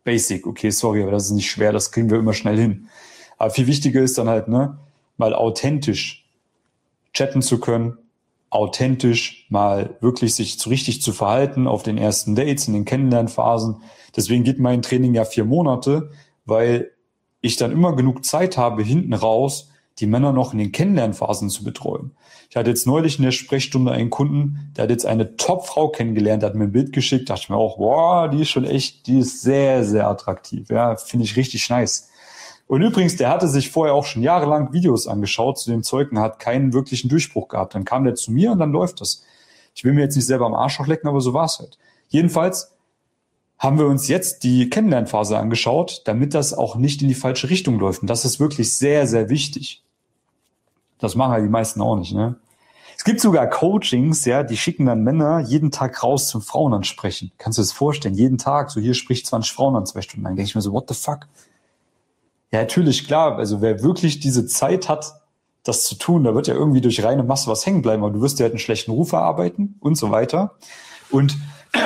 S1: basic. Okay, sorry, aber das ist nicht schwer, das kriegen wir immer schnell hin. Aber viel wichtiger ist dann halt, ne, mal authentisch chatten zu können, authentisch mal wirklich sich so richtig zu verhalten auf den ersten Dates, in den Kennenlernphasen. Deswegen geht mein Training ja 4 Monate, weil ich dann immer genug Zeit habe, hinten raus die Männer noch in den Kennenlernphasen zu betreuen. Ich hatte jetzt neulich in der Sprechstunde einen Kunden, der hat jetzt eine Top-Frau kennengelernt, der hat mir ein Bild geschickt, dachte ich mir auch, wow, die ist schon echt, die ist sehr, sehr attraktiv. Ja, finde ich richtig nice. Und übrigens, der hatte sich vorher auch schon jahrelang Videos angeschaut zu dem Zeug und hat keinen wirklichen Durchbruch gehabt. Dann kam der zu mir und dann läuft das. Ich will mir jetzt nicht selber am Arschloch lecken, aber so war es halt. Jedenfalls haben wir uns jetzt die Kennenlernphase angeschaut, damit das auch nicht in die falsche Richtung läuft. Und das ist wirklich sehr, sehr wichtig. Das machen ja die meisten auch nicht, ne? Es gibt sogar Coachings, ja, die schicken dann Männer jeden Tag raus zum Frauen ansprechen. Kannst du dir das vorstellen? Jeden Tag, so hier spricht 20 Frauen an 2 Stunden. Dann denke ich mir so, what the fuck? Ja, natürlich, klar. Also wer wirklich diese Zeit hat, das zu tun, da wird ja irgendwie durch reine Masse was hängen bleiben. Aber du wirst ja halt einen schlechten Ruf erarbeiten und so weiter. Und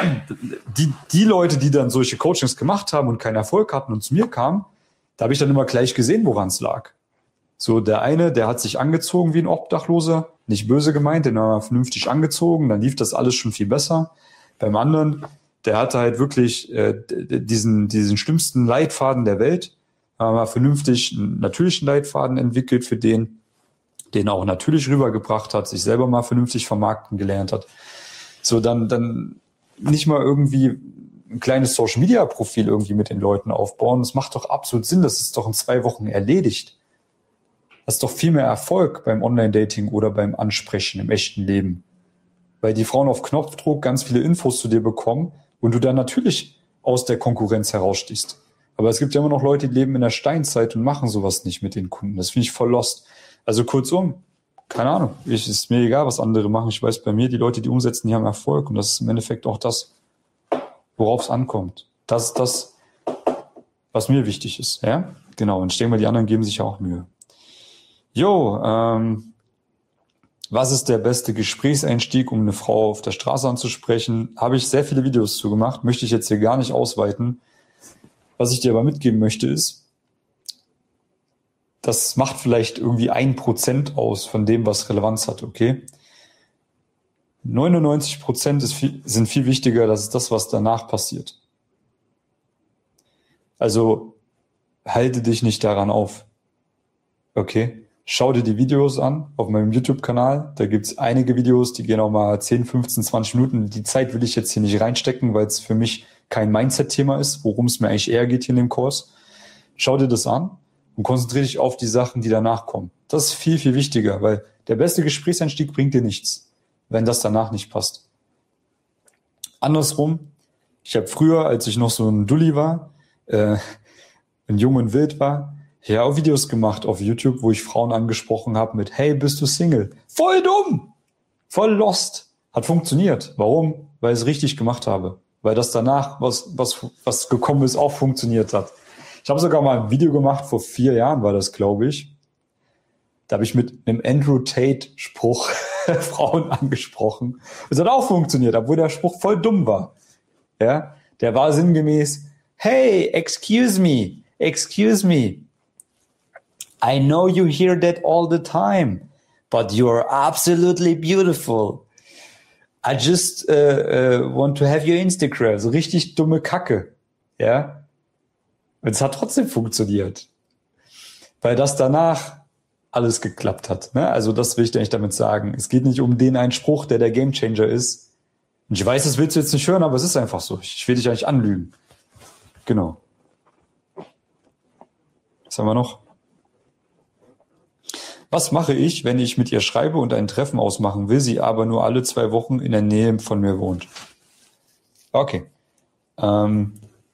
S1: die Leute, die dann solche Coachings gemacht haben und keinen Erfolg hatten und zu mir kamen, da habe ich dann immer gleich gesehen, woran es lag. So, der eine, der hat sich angezogen wie ein Obdachloser, nicht böse gemeint, den haben wir vernünftig angezogen, dann lief das alles schon viel besser. Beim anderen, der hatte halt wirklich diesen schlimmsten Leitfaden der Welt, haben wir vernünftig einen natürlichen Leitfaden entwickelt für den er auch natürlich rübergebracht hat, sich selber mal vernünftig vermarkten gelernt hat. So, dann nicht mal irgendwie ein kleines Social-Media-Profil irgendwie mit den Leuten aufbauen. Das macht doch absolut Sinn, das ist doch in 2 Wochen erledigt. Das ist doch viel mehr Erfolg beim Online-Dating oder beim Ansprechen im echten Leben. Weil die Frauen auf Knopfdruck ganz viele Infos zu dir bekommen und du dann natürlich aus der Konkurrenz herausstichst. Aber es gibt ja immer noch Leute, die leben in der Steinzeit und machen sowas nicht mit den Kunden. Das finde ich voll lost. Also kurzum, keine Ahnung, ist mir egal, was andere machen. Ich weiß, bei mir, die Leute, die umsetzen, die haben Erfolg. Und das ist im Endeffekt auch das, worauf es ankommt. Das ist das, was mir wichtig ist. Ja, genau. Und ich denke mal, die anderen geben sich ja auch Mühe. Was ist der beste Gesprächseinstieg, um eine Frau auf der Straße anzusprechen? Habe ich sehr viele Videos zu gemacht, möchte ich jetzt hier gar nicht ausweiten. Was ich dir aber mitgeben möchte ist, das macht vielleicht irgendwie 1% aus von dem, was Relevanz hat, okay? 99% sind viel wichtiger, das ist das, was danach passiert. Also halte dich nicht daran auf, okay? Schau dir die Videos an auf meinem YouTube-Kanal. Da gibt's einige Videos, die gehen auch mal 10, 15, 20 Minuten. Die Zeit will ich jetzt hier nicht reinstecken, weil es für mich kein Mindset-Thema ist, worum es mir eigentlich eher geht hier in dem Kurs. Schau dir das an und konzentriere dich auf die Sachen, die danach kommen. Das ist viel, viel wichtiger, weil der beste Gesprächseinstieg bringt dir nichts, wenn das danach nicht passt. Andersrum, ich habe früher, als ich noch so ein Dulli war, ein Jung und wild war, ja, auch Videos gemacht auf YouTube, wo ich Frauen angesprochen habe mit, hey, bist du Single? Voll dumm! Voll lost. Hat funktioniert. Warum? Weil ich es richtig gemacht habe. Weil das danach, was gekommen ist, auch funktioniert hat. Ich habe sogar mal ein Video gemacht, vor 4 Jahren war das, glaube ich. Da habe ich mit einem Andrew Tate-Spruch Frauen angesprochen. Das hat auch funktioniert, obwohl der Spruch voll dumm war. Ja, der war sinngemäß, hey, excuse me. I know you hear that all the time, but you're absolutely beautiful. I just want to have your Instagram. So richtig dumme Kacke. Ja. Und es hat trotzdem funktioniert. Weil das danach alles geklappt hat. Ne? Also das will ich dir eigentlich damit sagen. Es geht nicht um den einen Spruch, der Gamechanger ist. Und ich weiß, das willst du jetzt nicht hören, aber es ist einfach so. Ich will dich eigentlich anlügen. Genau. Was haben wir noch? Was mache ich, wenn ich mit ihr schreibe und ein Treffen ausmachen will, sie aber nur alle 2 Wochen in der Nähe von mir wohnt? Okay. Also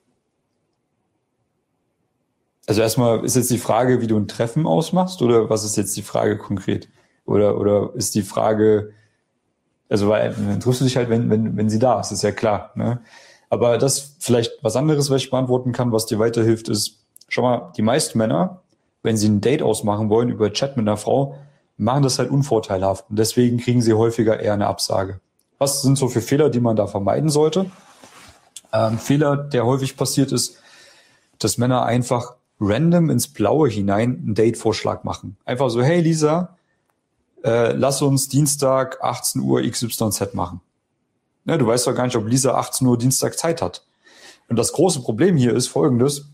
S1: erstmal ist jetzt die Frage, wie du ein Treffen ausmachst, oder was ist jetzt die Frage konkret? Oder ist die Frage, also weil dann triffst du dich halt, wenn sie da ist ja klar. Ne? Aber das vielleicht was anderes, was ich beantworten kann, was dir weiterhilft, ist, schau mal, die meisten Männer, wenn sie ein Date ausmachen wollen über Chat mit einer Frau, machen das halt unvorteilhaft. Und deswegen kriegen sie häufiger eher eine Absage. Was sind so für Fehler, die man da vermeiden sollte? Fehler, der häufig passiert ist, dass Männer einfach random ins Blaue hinein einen Date-Vorschlag machen. Einfach so, hey Lisa, lass uns Dienstag 18 Uhr XYZ machen. Ne, du weißt doch gar nicht, ob Lisa 18 Uhr Dienstag Zeit hat. Und das große Problem hier ist folgendes.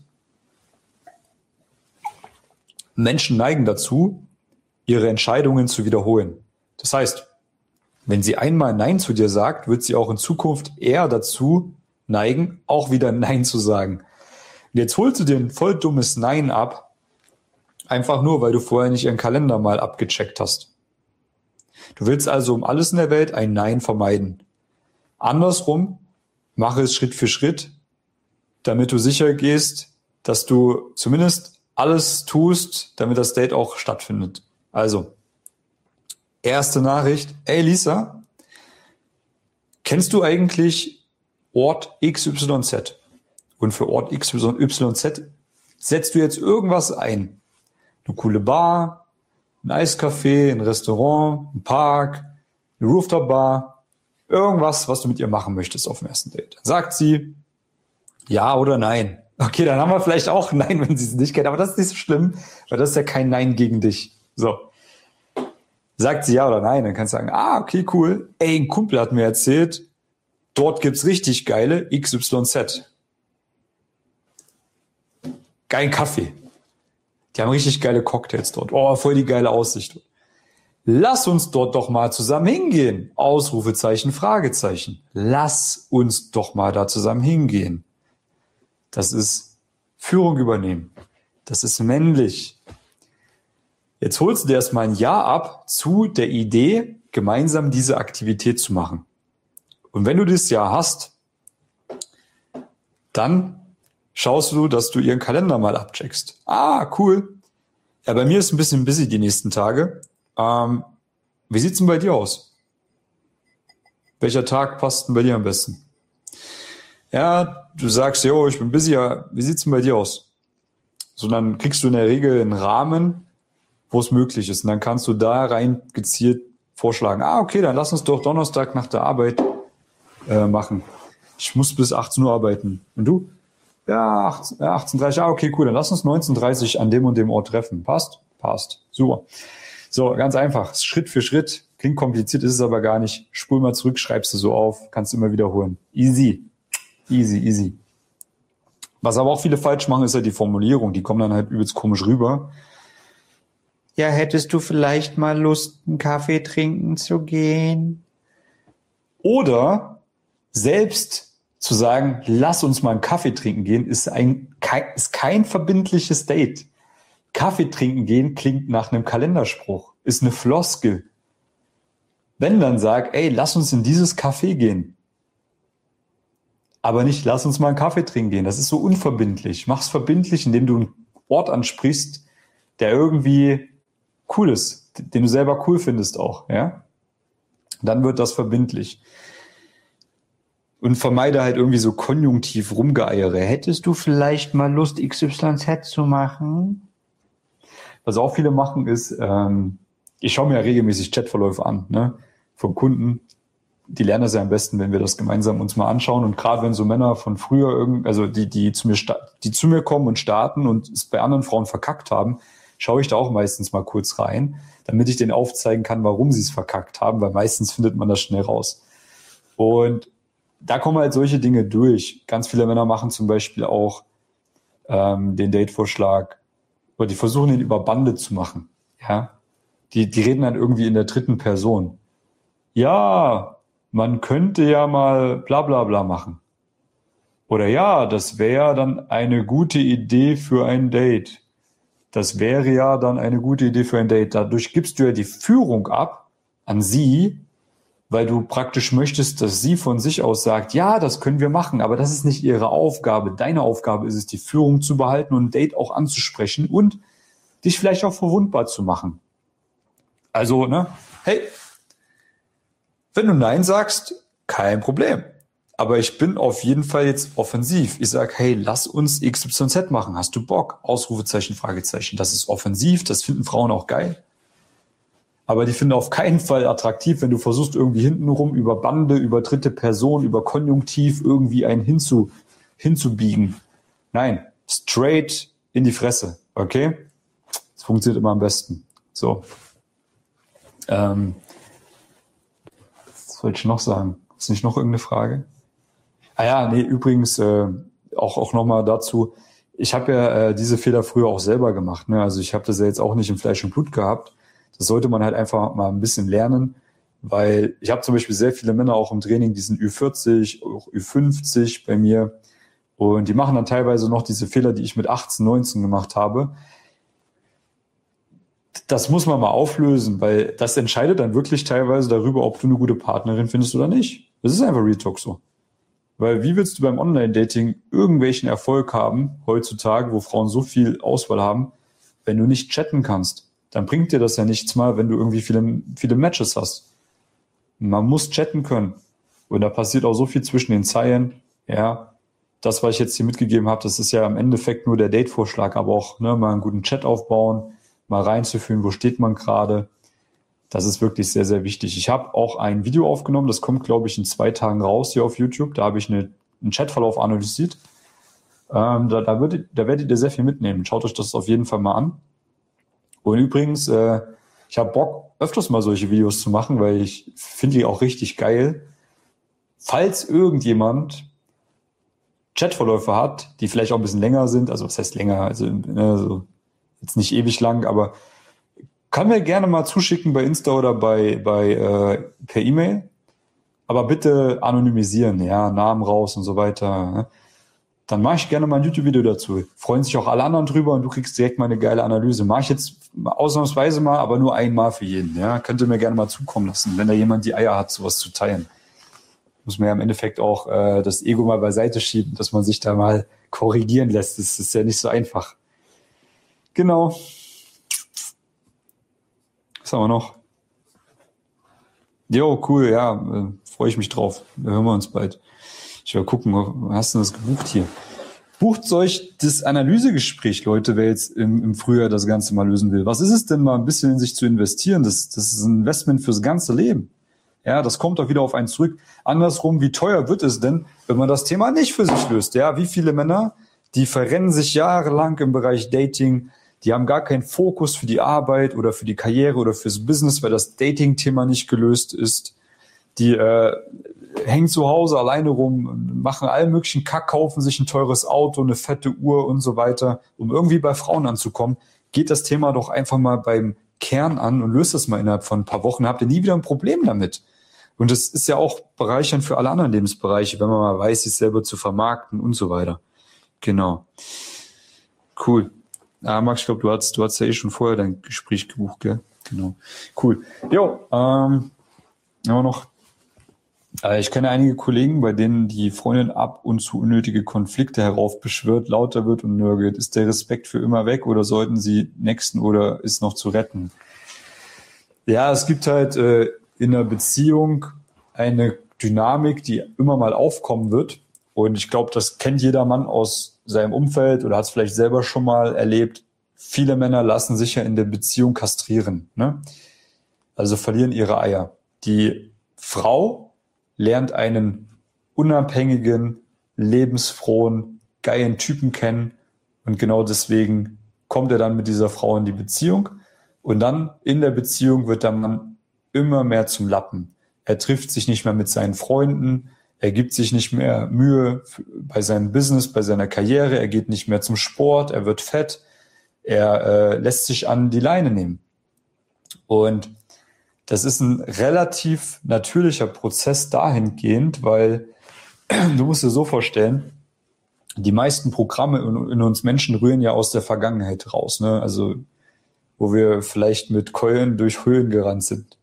S1: Menschen neigen dazu, ihre Entscheidungen zu wiederholen. Das heißt, wenn sie einmal Nein zu dir sagt, wird sie auch in Zukunft eher dazu neigen, auch wieder Nein zu sagen. Und jetzt holst du dir ein voll dummes Nein ab, einfach nur, weil du vorher nicht ihren Kalender mal abgecheckt hast. Du willst also um alles in der Welt ein Nein vermeiden. Andersrum, mache es Schritt für Schritt, damit du sicher gehst, dass du zumindest alles tust, damit das Date auch stattfindet. Also, erste Nachricht. Hey Lisa, kennst du eigentlich Ort XYZ? Und für Ort XYZ setzt du jetzt irgendwas ein. Eine coole Bar, ein Eiscafé, ein Restaurant, ein Park, eine Rooftop-Bar, irgendwas, was du mit ihr machen möchtest auf dem ersten Date. Dann sagt sie ja oder nein. Okay, dann haben wir vielleicht auch Nein, wenn sie es nicht kennt, aber das ist nicht so schlimm, weil das ist ja kein Nein gegen dich. So. Sagt sie ja oder nein, dann kannst du sagen, okay, cool. Ey, ein Kumpel hat mir erzählt, dort gibt's richtig geile XYZ. Geilen Kaffee. Die haben richtig geile Cocktails dort. Oh, voll die geile Aussicht. Lass uns dort doch mal zusammen hingehen. Ausrufezeichen, Fragezeichen. Lass uns doch mal da zusammen hingehen. Das ist Führung übernehmen. Das ist männlich. Jetzt holst du dir erstmal ein Ja ab zu der Idee, gemeinsam diese Aktivität zu machen. Und wenn du das Ja hast, dann schaust du, dass du ihren Kalender mal abcheckst. Cool. Ja, bei mir ist ein bisschen busy die nächsten Tage. Wie sieht's denn bei dir aus? Welcher Tag passt denn bei dir am besten? Ja, du sagst, ich bin busy, ja, wie sieht's denn bei dir aus? So, dann kriegst du in der Regel einen Rahmen, wo es möglich ist. Und dann kannst du da rein gezielt vorschlagen, okay, dann lass uns doch Donnerstag nach der Arbeit machen. Ich muss bis 18 Uhr arbeiten. Und du? Ja, 18:30, okay, cool, dann lass uns 19:30 an dem und dem Ort treffen. Passt? Passt. Super. So, ganz einfach. Schritt für Schritt. Klingt kompliziert, ist es aber gar nicht. Spul mal zurück, schreibst du so auf, kannst immer wiederholen. Easy. Easy, easy. Was aber auch viele falsch machen, ist ja die Formulierung. Die kommen dann halt übelst komisch rüber. Ja, hättest du vielleicht mal Lust, einen Kaffee trinken zu gehen? Oder selbst zu sagen, lass uns mal einen Kaffee trinken gehen, ist kein verbindliches Date. Kaffee trinken gehen klingt nach einem Kalenderspruch, ist eine Floskel. Wenn dann sag, lass uns in dieses Café gehen. Aber nicht, lass uns mal einen Kaffee trinken gehen. Das ist so unverbindlich. Mach's verbindlich, indem du einen Ort ansprichst, der irgendwie cool ist, den du selber cool findest auch, ja? Dann wird das verbindlich. Und vermeide halt irgendwie so konjunktiv Rumgeeiere. Hättest du vielleicht mal Lust, XYZ zu machen? Was auch viele machen ist, ich schaue mir ja regelmäßig Chatverläufe an, ne, vom Kunden. Die lernen das ja am besten, wenn wir das gemeinsam uns mal anschauen. Und gerade wenn so Männer von früher die zu mir kommen und starten und es bei anderen Frauen verkackt haben, schaue ich da auch meistens mal kurz rein, damit ich denen aufzeigen kann, warum sie es verkackt haben, weil meistens findet man das schnell raus. Und da kommen halt solche Dinge durch. Ganz viele Männer machen zum Beispiel auch den Date-Vorschlag, oder die versuchen ihn über Bande zu machen. Ja, die reden dann irgendwie in der dritten Person. Ja, man könnte ja mal bla bla bla machen. Oder ja, das wäre dann eine gute Idee für ein Date. Das wäre ja dann eine gute Idee für ein Date. Dadurch gibst du ja die Führung ab an sie, weil du praktisch möchtest, dass sie von sich aus sagt, ja, das können wir machen, aber das ist nicht ihre Aufgabe. Deine Aufgabe ist es, die Führung zu behalten und ein Date auch anzusprechen und dich vielleicht auch verwundbar zu machen. Also, hey, wenn du Nein sagst, kein Problem. Aber ich bin auf jeden Fall jetzt offensiv. Ich sage, hey, lass uns XYZ machen. Hast du Bock? Ausrufezeichen, Fragezeichen. Das ist offensiv, das finden Frauen auch geil. Aber die finden auf keinen Fall attraktiv, wenn du versuchst, irgendwie hintenrum über Bande, über dritte Person, über Konjunktiv irgendwie einen hinzubiegen. Nein, straight in die Fresse, okay? Das funktioniert immer am besten. So. Was wollte ich noch sagen? Ist nicht noch irgendeine Frage? Ah ja, nee, übrigens auch nochmal dazu, ich habe ja diese Fehler früher auch selber gemacht. Ne? Also ich habe das ja jetzt auch nicht in Fleisch und Blut gehabt. Das sollte man halt einfach mal ein bisschen lernen, weil ich habe zum Beispiel sehr viele Männer auch im Training, die sind Ü40, auch Ü50 bei mir und die machen dann teilweise noch diese Fehler, die ich mit 18, 19 gemacht habe. Das muss man mal auflösen, weil das entscheidet dann wirklich teilweise darüber, ob du eine gute Partnerin findest oder nicht. Das ist einfach Real Talk so. Weil wie willst du beim Online-Dating irgendwelchen Erfolg haben, heutzutage, wo Frauen so viel Auswahl haben, wenn du nicht chatten kannst? Dann bringt dir das ja nichts mal, wenn du irgendwie viele Matches hast. Man muss chatten können. Und da passiert auch so viel zwischen den Zeilen. Ja, das, was ich jetzt hier mitgegeben habe, das ist ja im Endeffekt nur der Date-Vorschlag, aber auch mal einen guten Chat aufbauen, mal reinzufühlen, wo steht man gerade. Das ist wirklich sehr, sehr wichtig. Ich habe auch ein Video aufgenommen, das kommt, glaube ich, in 2 Tagen raus hier auf YouTube. Da habe ich einen Chatverlauf analysiert. Da werdet ihr sehr viel mitnehmen. Schaut euch das auf jeden Fall mal an. Und übrigens, ich habe Bock, öfters mal solche Videos zu machen, weil ich finde die auch richtig geil. Falls irgendjemand Chatverläufe hat, die vielleicht auch ein bisschen länger sind, also was heißt länger, also jetzt nicht ewig lang, aber kann mir gerne mal zuschicken bei Insta oder per E-Mail. Aber bitte anonymisieren, ja, Namen raus und so weiter. Ne? Dann mache ich gerne mal ein YouTube-Video dazu. Freuen sich auch alle anderen drüber und du kriegst direkt mal eine geile Analyse. Mache ich jetzt ausnahmsweise mal, aber nur einmal für jeden. Ja, könnt ihr mir gerne mal zukommen lassen, wenn da jemand die Eier hat, sowas zu teilen. Muss man ja im Endeffekt auch das Ego mal beiseite schieben, dass man sich da mal korrigieren lässt. Das ist ja nicht so einfach. Genau. Was haben wir noch? Jo, cool, ja, freue ich mich drauf. Da hören wir uns bald. Ich will gucken, hast du das gebucht hier? Bucht euch das Analysegespräch, Leute, wer jetzt im Frühjahr das Ganze mal lösen will. Was ist es denn mal ein bisschen in sich zu investieren? Das ist ein Investment fürs ganze Leben. Ja, das kommt auch wieder auf einen zurück. Andersrum, wie teuer wird es denn, wenn man das Thema nicht für sich löst? Ja, wie viele Männer, die verrennen sich jahrelang im Bereich Dating, die haben gar keinen Fokus für die Arbeit oder für die Karriere oder fürs Business, weil das Dating-Thema nicht gelöst ist. Die hängen zu Hause alleine rum, machen allen möglichen Kack, kaufen sich ein teures Auto, eine fette Uhr und so weiter. Um irgendwie bei Frauen anzukommen, geht das Thema doch einfach mal beim Kern an und löst das mal innerhalb von ein paar Wochen. Habt ihr nie wieder ein Problem damit. Und das ist ja auch bereichernd für alle anderen Lebensbereiche, wenn man mal weiß, sich selber zu vermarkten und so weiter. Genau. Cool. Max, ich glaube, du hast ja eh schon vorher dein Gespräch gebucht, gell? Genau. Cool. Jo, haben wir noch. Ich kenne einige Kollegen, bei denen die Freundin ab und zu unnötige Konflikte heraufbeschwört, lauter wird und nörgelt. Ist der Respekt für immer weg oder sollten sie nexten oder ist noch zu retten? Ja, es gibt halt in einer Beziehung eine Dynamik, die immer mal aufkommen wird. Und ich glaube, das kennt jeder Mann aus seinem Umfeld oder hat es vielleicht selber schon mal erlebt. Viele Männer lassen sich ja in der Beziehung kastrieren, ne? Also verlieren ihre Eier. Die Frau lernt einen unabhängigen, lebensfrohen, geilen Typen kennen und genau deswegen kommt er dann mit dieser Frau in die Beziehung und dann in der Beziehung wird der Mann immer mehr zum Lappen. Er trifft sich nicht mehr mit seinen Freunden, er gibt sich nicht mehr Mühe bei seinem Business, bei seiner Karriere, er geht nicht mehr zum Sport, er wird fett, er lässt sich an die Leine nehmen. Und das ist ein relativ natürlicher Prozess dahingehend, weil du musst dir so vorstellen, die meisten Programme in uns Menschen rühren ja aus der Vergangenheit raus, ne? Also wo wir vielleicht mit Keulen durch Höhlen gerannt sind.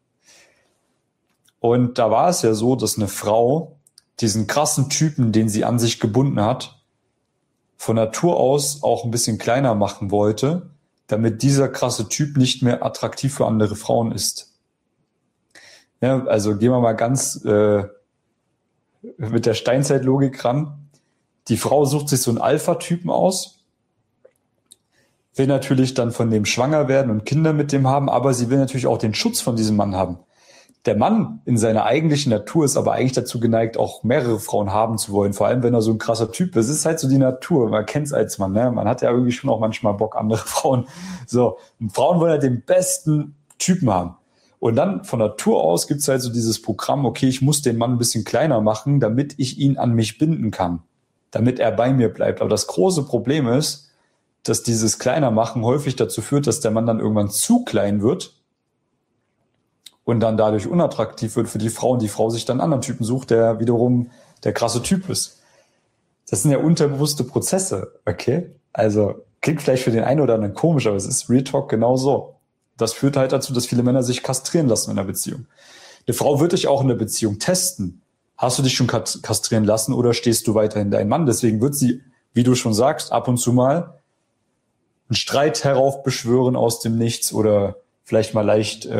S1: Und da war es ja so, dass eine Frau diesen krassen Typen, den sie an sich gebunden hat, von Natur aus auch ein bisschen kleiner machen wollte, damit dieser krasse Typ nicht mehr attraktiv für andere Frauen ist. Ja, also gehen wir mal ganz mit der Steinzeitlogik ran. Die Frau sucht sich so einen Alpha-Typen aus, will natürlich dann von dem schwanger werden und Kinder mit dem haben, aber sie will natürlich auch den Schutz von diesem Mann haben. Der Mann in seiner eigentlichen Natur ist aber eigentlich dazu geneigt, auch mehrere Frauen haben zu wollen. Vor allem, wenn er so ein krasser Typ ist. Es ist halt so die Natur. Man kennt es als Mann. Ne? Man hat ja irgendwie schon auch manchmal Bock, andere Frauen. So, und Frauen wollen halt den besten Typen haben. Und dann von Natur aus gibt es halt so dieses Programm, okay, ich muss den Mann ein bisschen kleiner machen, damit ich ihn an mich binden kann. Damit er bei mir bleibt. Aber das große Problem ist, dass dieses Kleinermachen häufig dazu führt, dass der Mann dann irgendwann zu klein wird und dann dadurch unattraktiv wird für die Frau und die Frau sich dann einen anderen Typen sucht, der wiederum der krasse Typ ist. Das sind ja unterbewusste Prozesse, okay? Also klingt vielleicht für den einen oder anderen komisch, aber es ist Real Talk genau so. Das führt halt dazu, dass viele Männer sich kastrieren lassen in einer Beziehung. Eine Frau wird dich auch in der Beziehung testen. Hast du dich schon kastrieren lassen oder stehst du weiterhin dein Mann? Deswegen wird sie, wie du schon sagst, ab und zu mal einen Streit heraufbeschwören aus dem Nichts oder vielleicht mal leicht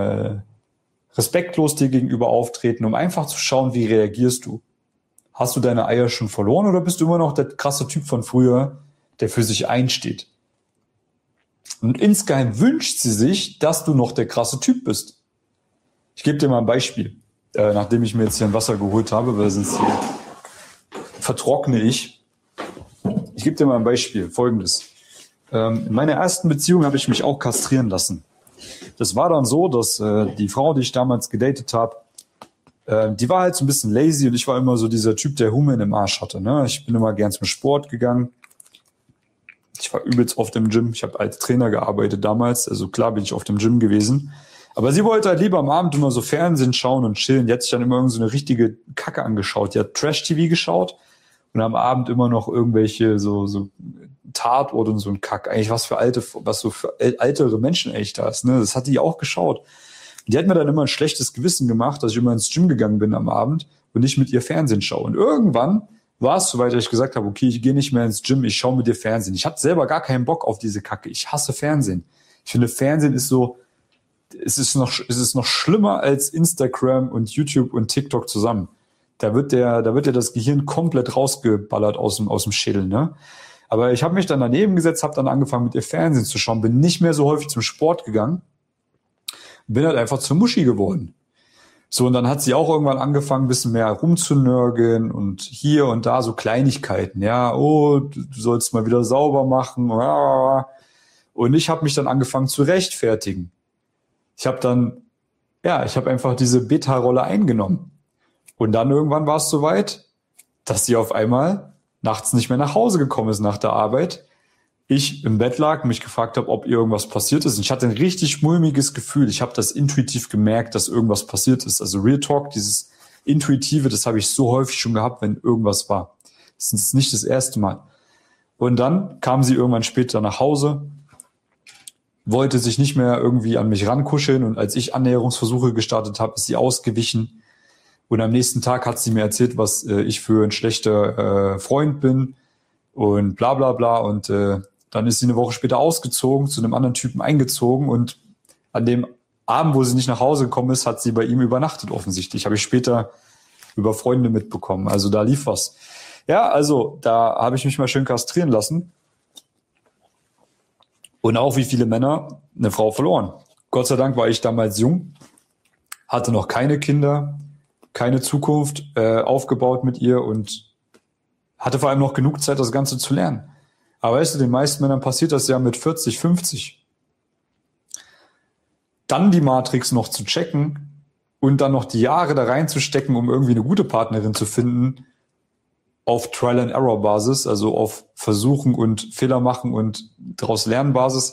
S1: respektlos dir gegenüber auftreten, um einfach zu schauen, wie reagierst du. Hast du deine Eier schon verloren oder bist du immer noch der krasse Typ von früher, der für sich einsteht? Und insgeheim wünscht sie sich, dass du noch der krasse Typ bist. Ich gebe dir mal ein Beispiel, nachdem ich mir jetzt hier ein Wasser geholt habe, weil sonst hier vertrockne ich. Ich gebe dir mal ein Beispiel, Folgendes. In meiner ersten Beziehung habe ich mich auch kastrieren lassen. Das war dann so, dass die Frau, die ich damals gedatet habe, die war halt so ein bisschen lazy und ich war immer so dieser Typ, der Hummeln im Arsch hatte. Ne? Ich bin immer gern zum Sport gegangen. Ich war übelst oft im Gym. Ich habe als Trainer gearbeitet damals. Also klar bin ich oft im Gym gewesen. Aber sie wollte halt lieber am Abend immer so Fernsehen schauen und chillen. Die hat sich dann immer irgend so eine richtige Kacke angeschaut. Die hat Trash-TV geschaut und am Abend immer noch irgendwelche so Tatort und so ein Kack. Eigentlich was so für ältere Menschen echt da ist. Ne? Das hat die auch geschaut. Die hat mir dann immer ein schlechtes Gewissen gemacht, dass ich immer ins Gym gegangen bin am Abend und nicht mit ihr Fernsehen schaue. Und irgendwann war es soweit, dass ich gesagt habe, okay, ich gehe nicht mehr ins Gym, ich schaue mit dir Fernsehen. Ich hatte selber gar keinen Bock auf diese Kacke. Ich hasse Fernsehen. Ich finde, Fernsehen ist so, es ist noch schlimmer als Instagram und YouTube und TikTok zusammen. Da wird ja das Gehirn komplett rausgeballert aus dem Schädel, ne? Aber ich habe mich dann daneben gesetzt, habe dann angefangen mit ihr Fernsehen zu schauen, bin nicht mehr so häufig zum Sport gegangen, bin halt einfach zur Muschi geworden. So, und dann hat sie auch irgendwann angefangen, ein bisschen mehr rumzunörgeln und hier und da so Kleinigkeiten, ja, oh, du sollst mal wieder sauber machen, und ich habe mich dann angefangen zu rechtfertigen. Ich habe einfach diese Beta-Rolle eingenommen. Und dann irgendwann war es soweit, dass sie auf einmal nachts nicht mehr nach Hause gekommen ist nach der Arbeit. Ich im Bett lag und mich gefragt habe, ob ihr irgendwas passiert ist. Und ich hatte ein richtig mulmiges Gefühl. Ich habe das intuitiv gemerkt, dass irgendwas passiert ist. Also Real Talk, dieses Intuitive, das habe ich so häufig schon gehabt, wenn irgendwas war. Das ist nicht das erste Mal. Und dann kam sie irgendwann später nach Hause, wollte sich nicht mehr irgendwie an mich rankuscheln. Und als ich Annäherungsversuche gestartet habe, ist sie ausgewichen. Und am nächsten Tag hat sie mir erzählt, was ich für ein schlechter Freund bin und bla bla bla. Und dann ist sie eine Woche später ausgezogen, zu einem anderen Typen eingezogen. Und an dem Abend, wo sie nicht nach Hause gekommen ist, hat sie bei ihm übernachtet offensichtlich. Habe ich später über Freunde mitbekommen. Also da lief was. Ja, also da habe ich mich mal schön kastrieren lassen. Und auch wie viele Männer eine Frau verloren. Gott sei Dank war ich damals jung, hatte noch keine Kinder, keine Zukunft aufgebaut mit ihr und hatte vor allem noch genug Zeit, das Ganze zu lernen. Aber weißt du, den meisten Männern passiert das ja mit 40, 50. Dann die Matrix noch zu checken und dann noch die Jahre da reinzustecken, um irgendwie eine gute Partnerin zu finden, auf Trial-and-Error-Basis, also auf Versuchen und Fehler machen und daraus lernen Basis,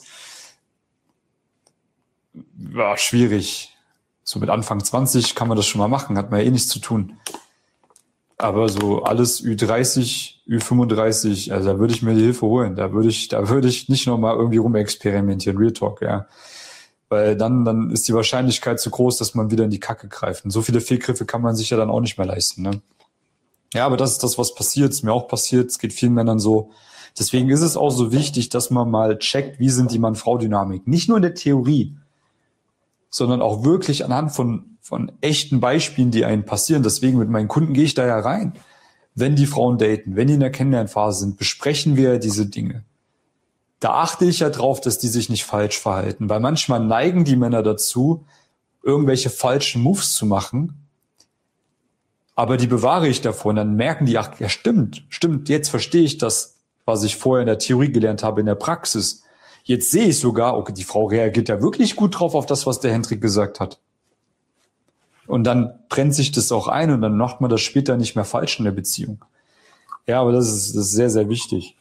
S1: war schwierig. So mit Anfang 20 kann man das schon mal machen, hat man ja eh nichts zu tun. Aber so alles Ü30, Ü35, also da würde ich mir die Hilfe holen. Da würde ich nicht nochmal irgendwie rumexperimentieren, Real Talk, ja. Weil dann ist die Wahrscheinlichkeit zu groß, dass man wieder in die Kacke greift. Und so viele Fehlgriffe kann man sich ja dann auch nicht mehr leisten, ne? Ja, aber das ist das, was passiert. Ist mir auch passiert. Es geht vielen Männern so. Deswegen ist es auch so wichtig, dass man mal checkt, wie sind die Mann-Frau-Dynamik. Nicht nur in der Theorie, sondern auch wirklich anhand von echten Beispielen, die einem passieren. Deswegen mit meinen Kunden gehe ich da ja rein. Wenn die Frauen daten, wenn die in der Kennenlernphase sind, besprechen wir diese Dinge. Da achte ich ja drauf, dass die sich nicht falsch verhalten. Weil manchmal neigen die Männer dazu, irgendwelche falschen Moves zu machen, aber die bewahre ich davor und dann merken die, ach ja, stimmt, jetzt verstehe ich das, was ich vorher in der Theorie gelernt habe, in der Praxis. Jetzt sehe ich sogar, okay, die Frau reagiert ja wirklich gut drauf auf das, was der Hendrik gesagt hat. Und dann brennt sich das auch ein und dann macht man das später nicht mehr falsch in der Beziehung. Ja, aber das ist sehr, sehr wichtig.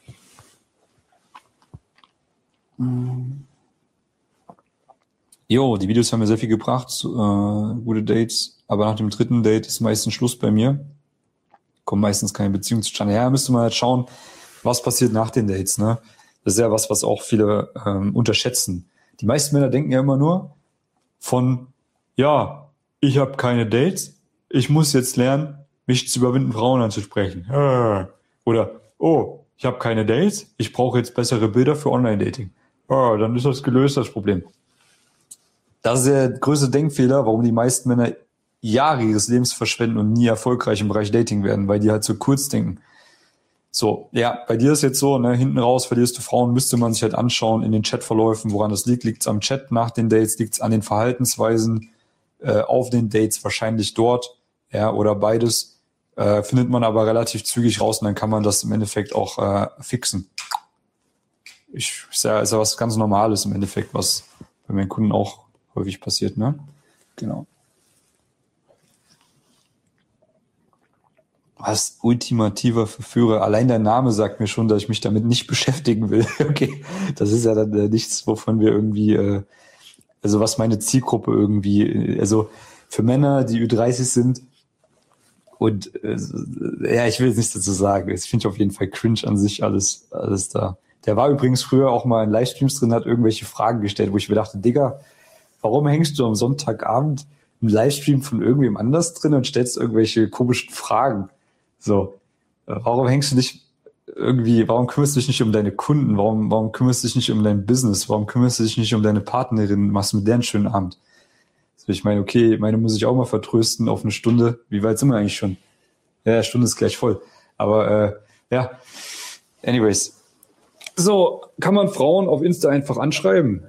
S1: Jo, die Videos haben mir sehr viel gebracht, gute Dates, aber nach dem 3. Date ist meistens Schluss bei mir. Kommt meistens keine Beziehung zustande. Ja, müsste man halt schauen, was passiert nach den Dates, ne? Das ist ja was auch viele unterschätzen. Die meisten Männer denken ja immer nur von, ja, ich habe keine Dates, ich muss jetzt lernen, mich zu überwinden, Frauen anzusprechen. Oder, oh, ich habe keine Dates, ich brauche jetzt bessere Bilder für Online-Dating. Dann ist das gelöst, das Problem. Das ist der größte Denkfehler, warum die meisten Männer Jahre ihres Lebens verschwenden und nie erfolgreich im Bereich Dating werden, weil die halt so kurz denken. So, ja, bei dir ist jetzt so, ne, hinten raus verlierst du Frauen, müsste man sich halt anschauen in den Chatverläufen, woran das liegt. Liegt es am Chat nach den Dates, liegt es an den Verhaltensweisen auf den Dates, wahrscheinlich dort, ja, oder beides. Findet man aber relativ zügig raus und dann kann man das im Endeffekt auch fixen. Ist ja was ganz Normales im Endeffekt, was bei meinen Kunden auch häufig passiert, ne? Genau. Was ultimativer Verführer. Allein der Name sagt mir schon, dass ich mich damit nicht beschäftigen will. Okay, das ist ja dann nichts, wovon wir irgendwie, also was meine Zielgruppe irgendwie, also für Männer, die Ü30 sind und ja, ich will jetzt nichts dazu sagen. Das finde ich auf jeden Fall cringe an sich, alles da. Der war übrigens früher auch mal in Livestreams drin, hat irgendwelche Fragen gestellt, wo ich mir dachte, Digga, warum hängst du am Sonntagabend im Livestream von irgendwem anders drin und stellst irgendwelche komischen Fragen? So, warum hängst du nicht irgendwie, warum kümmerst du dich nicht um deine Kunden? Warum kümmerst du dich nicht um dein Business? Warum kümmerst du dich nicht um deine Partnerin? Machst mit der einen schönen Abend? So, ich meine, okay, meine muss ich auch mal vertrösten auf eine Stunde. Wie weit sind wir eigentlich schon? Ja, Stunde ist gleich voll. Aber ja, anyways. So, kann man Frauen auf Insta einfach anschreiben?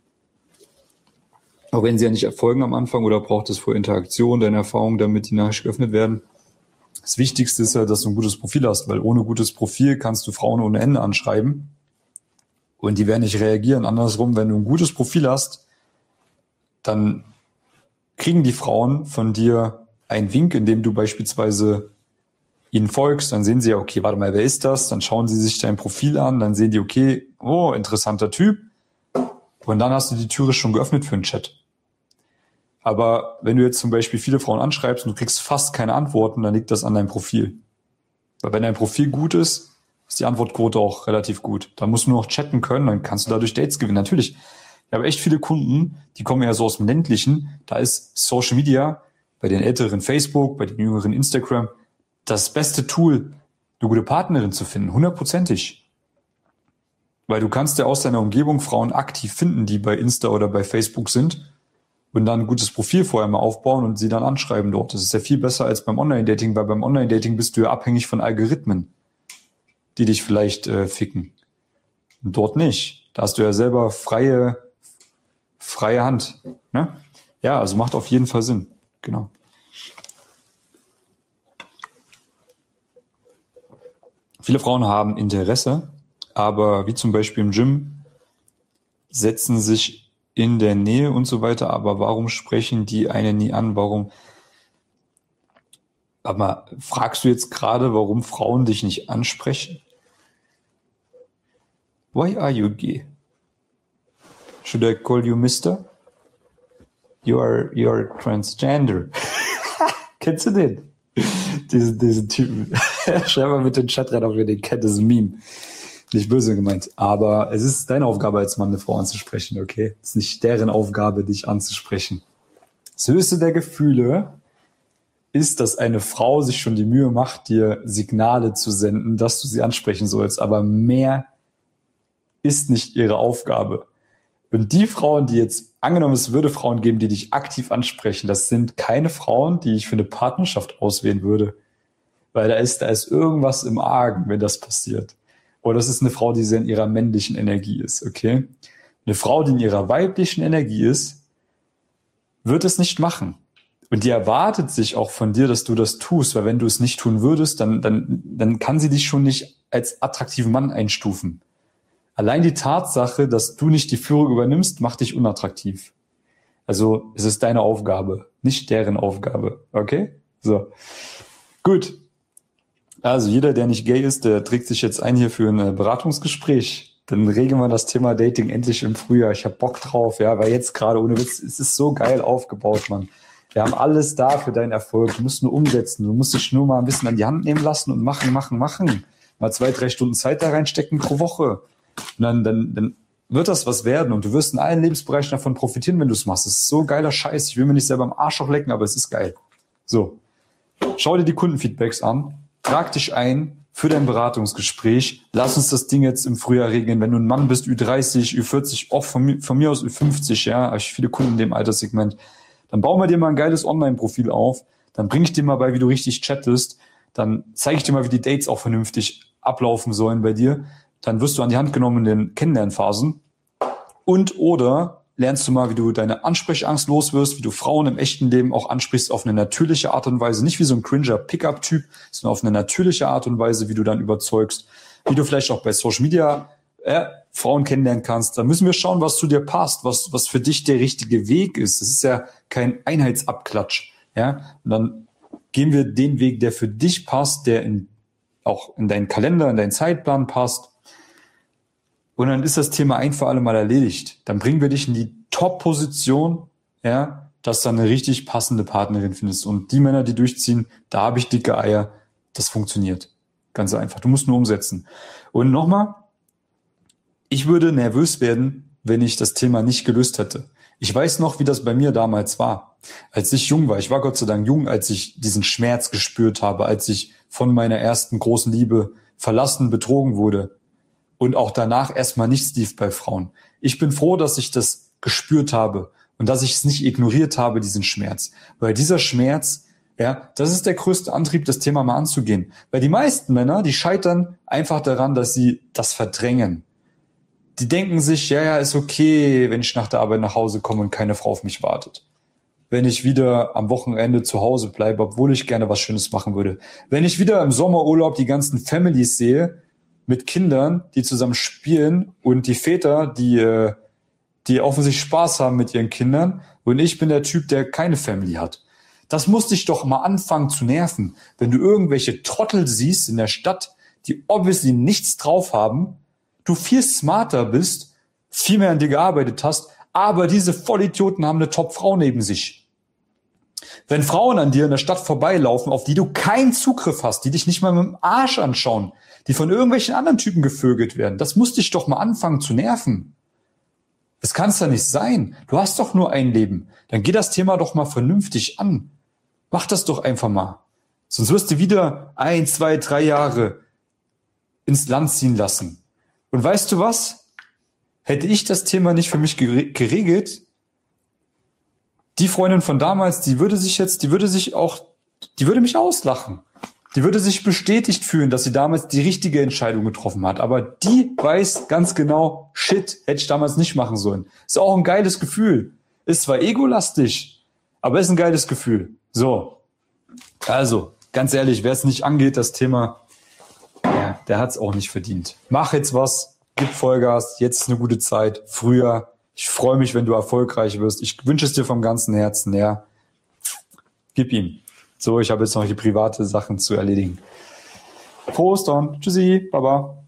S1: Auch wenn sie ja nicht erfolgen am Anfang oder braucht es vor Interaktion, deine Erfahrung, damit die Nachrichten geöffnet werden? Das Wichtigste ist ja, dass du ein gutes Profil hast, weil ohne gutes Profil kannst du Frauen ohne Ende anschreiben und die werden nicht reagieren. Andersrum, wenn du ein gutes Profil hast, dann kriegen die Frauen von dir einen Wink, indem du beispielsweise ihnen folgst, dann sehen sie ja, okay, warte mal, wer ist das? Dann schauen sie sich dein Profil an, dann sehen die, okay, oh, interessanter Typ. Und dann hast du die Türe schon geöffnet für einen Chat. Aber wenn du jetzt zum Beispiel viele Frauen anschreibst und du kriegst fast keine Antworten, dann liegt das an deinem Profil. Weil wenn dein Profil gut ist, ist die Antwortquote auch relativ gut. Da musst du nur noch chatten können, dann kannst du dadurch Dates gewinnen. Natürlich, ich habe echt viele Kunden, die kommen eher so aus dem Ländlichen. Da ist Social Media, bei den Älteren Facebook, bei den Jüngeren Instagram, das beste Tool, eine gute Partnerin zu finden, 100%. Weil du kannst ja aus deiner Umgebung Frauen aktiv finden, die bei Insta oder bei Facebook sind und dann ein gutes Profil vorher mal aufbauen und sie dann anschreiben dort. Das ist ja viel besser als beim Online-Dating, weil beim Online-Dating bist du ja abhängig von Algorithmen, die dich vielleicht ficken. Und dort nicht. Da hast du ja selber freie Hand. Ne? Ja, also macht auf jeden Fall Sinn. Genau. Viele Frauen haben Interesse, aber wie zum Beispiel im Gym, setzen sich in der Nähe und so weiter, aber warum sprechen die einen nie an? Aber fragst du jetzt gerade, warum Frauen dich nicht ansprechen? Why are you gay? Should I call you Mister? You are transgender. Kennst du den? Diesen Typen. Schreib mal mit den Chat rein, ob ihr den kennt, das ist ein Meme. Nicht böse gemeint, aber es ist deine Aufgabe als Mann, eine Frau anzusprechen, okay? Es ist nicht deren Aufgabe, dich anzusprechen. Das höchste der Gefühle ist, dass eine Frau sich schon die Mühe macht, dir Signale zu senden, dass du sie ansprechen sollst, aber mehr ist nicht ihre Aufgabe. Und die Frauen, die jetzt, angenommen, es würde Frauen geben, die dich aktiv ansprechen, das sind keine Frauen, die ich für eine Partnerschaft auswählen würde. Weil da ist irgendwas im Argen, wenn das passiert. Oder das ist eine Frau, die sehr in ihrer männlichen Energie ist, okay? Eine Frau, die in ihrer weiblichen Energie ist, wird es nicht machen. Und die erwartet sich auch von dir, dass du das tust, weil wenn du es nicht tun würdest, dann kann sie dich schon nicht als attraktiven Mann einstufen. Allein die Tatsache, dass du nicht die Führung übernimmst, macht dich unattraktiv. Also es ist deine Aufgabe, nicht deren Aufgabe. Okay? So. Gut. Also jeder, der nicht gay ist, der trägt sich jetzt ein hier für ein Beratungsgespräch. Dann regeln wir das Thema Dating endlich im Frühjahr. Ich habe Bock drauf, ja, weil jetzt gerade ohne Witz, es ist so geil aufgebaut, Mann. Wir haben alles da für deinen Erfolg. Du musst nur umsetzen. Du musst dich nur mal ein bisschen an die Hand nehmen lassen und machen. Mal 2-3 Stunden Zeit da reinstecken pro Woche. Und dann wird das was werden. Und du wirst in allen Lebensbereichen davon profitieren, wenn du es machst. Das ist so geiler Scheiß. Ich will mir nicht selber am Arsch auch lecken, aber es ist geil. So. Schau dir die Kundenfeedbacks an. Trag dich ein für dein Beratungsgespräch. Lass uns das Ding jetzt im Frühjahr regeln. Wenn du ein Mann bist, Ü30, Ü40, auch von mir aus Ü50, ja, habe ich viele Kunden in dem Alterssegment. Dann bauen wir dir mal ein geiles Online-Profil auf. Dann bringe ich dir mal bei, wie du richtig chattest. Dann zeige ich dir mal, wie die Dates auch vernünftig ablaufen sollen bei dir. Dann wirst du an die Hand genommen in den Kennenlernphasen. Oder lernst du mal, wie du deine Ansprechangst los wirst, wie du Frauen im echten Leben auch ansprichst auf eine natürliche Art und Weise. Nicht wie so ein cringer Pickup-Typ, sondern auf eine natürliche Art und Weise, wie du dann überzeugst. Wie du vielleicht auch bei Social Media Frauen kennenlernen kannst. Da müssen wir schauen, was zu dir passt, was für dich der richtige Weg ist. Das ist ja kein Einheitsabklatsch. Ja? Und dann gehen wir den Weg, der für dich passt, der auch in deinen Kalender, in deinen Zeitplan passt. Und dann ist das Thema ein für alle Mal erledigt. Dann bringen wir dich in die Top-Position, ja, dass du eine richtig passende Partnerin findest. Und die Männer, die durchziehen, da habe ich dicke Eier. Das funktioniert. Ganz einfach. Du musst nur umsetzen. Und nochmal, ich würde nervös werden, wenn ich das Thema nicht gelöst hätte. Ich weiß noch, wie das bei mir damals war. Als ich jung war, ich war Gott sei Dank jung, als ich diesen Schmerz gespürt habe, als ich von meiner ersten großen Liebe verlassen, betrogen wurde und auch danach erstmal nichts lief bei Frauen. Ich bin froh, dass ich das gespürt habe und dass ich es nicht ignoriert habe, diesen Schmerz. Weil dieser Schmerz, ja, das ist der größte Antrieb, das Thema mal anzugehen. Weil die meisten Männer, die scheitern einfach daran, dass sie das verdrängen. Die denken sich, ja, ist okay, wenn ich nach der Arbeit nach Hause komme und keine Frau auf mich wartet. Wenn ich wieder am Wochenende zu Hause bleibe, obwohl ich gerne was Schönes machen würde. Wenn ich wieder im Sommerurlaub die ganzen Families sehe, mit Kindern, die zusammen spielen und die Väter, die offensichtlich Spaß haben mit ihren Kindern und ich bin der Typ, der keine Family hat. Das muss dich doch mal anfangen zu nerven. Wenn du irgendwelche Trottel siehst in der Stadt, die obviously nichts drauf haben, du viel smarter bist, viel mehr an dir gearbeitet hast, aber diese Vollidioten haben eine Top-Frau neben sich. Wenn Frauen an dir in der Stadt vorbeilaufen, auf die du keinen Zugriff hast, die dich nicht mal mit dem Arsch anschauen, die von irgendwelchen anderen Typen gevögelt werden, das muss dich doch mal anfangen zu nerven. Das kann's doch nicht sein. Du hast doch nur ein Leben. Dann geh das Thema doch mal vernünftig an. Mach das doch einfach mal. Sonst wirst du wieder 1, 2, 3 Jahre ins Land ziehen lassen. Und weißt du was? Hätte ich das Thema nicht für mich geregelt, die Freundin von damals, die würde mich auslachen. Die würde sich bestätigt fühlen, dass sie damals die richtige Entscheidung getroffen hat. Aber die weiß ganz genau, shit, hätte ich damals nicht machen sollen. Ist auch ein geiles Gefühl. Ist zwar egolastig, aber ist ein geiles Gefühl. So. Also, ganz ehrlich, wer es nicht angeht, das Thema, ja, der hat es auch nicht verdient. Mach jetzt was, gib Vollgas, jetzt ist eine gute Zeit, früher. Ich freue mich, wenn du erfolgreich wirst. Ich wünsche es dir vom ganzen Herzen, ja. Gib ihm. So, ich habe jetzt noch die private Sachen zu erledigen. Prost und tschüssi, Baba.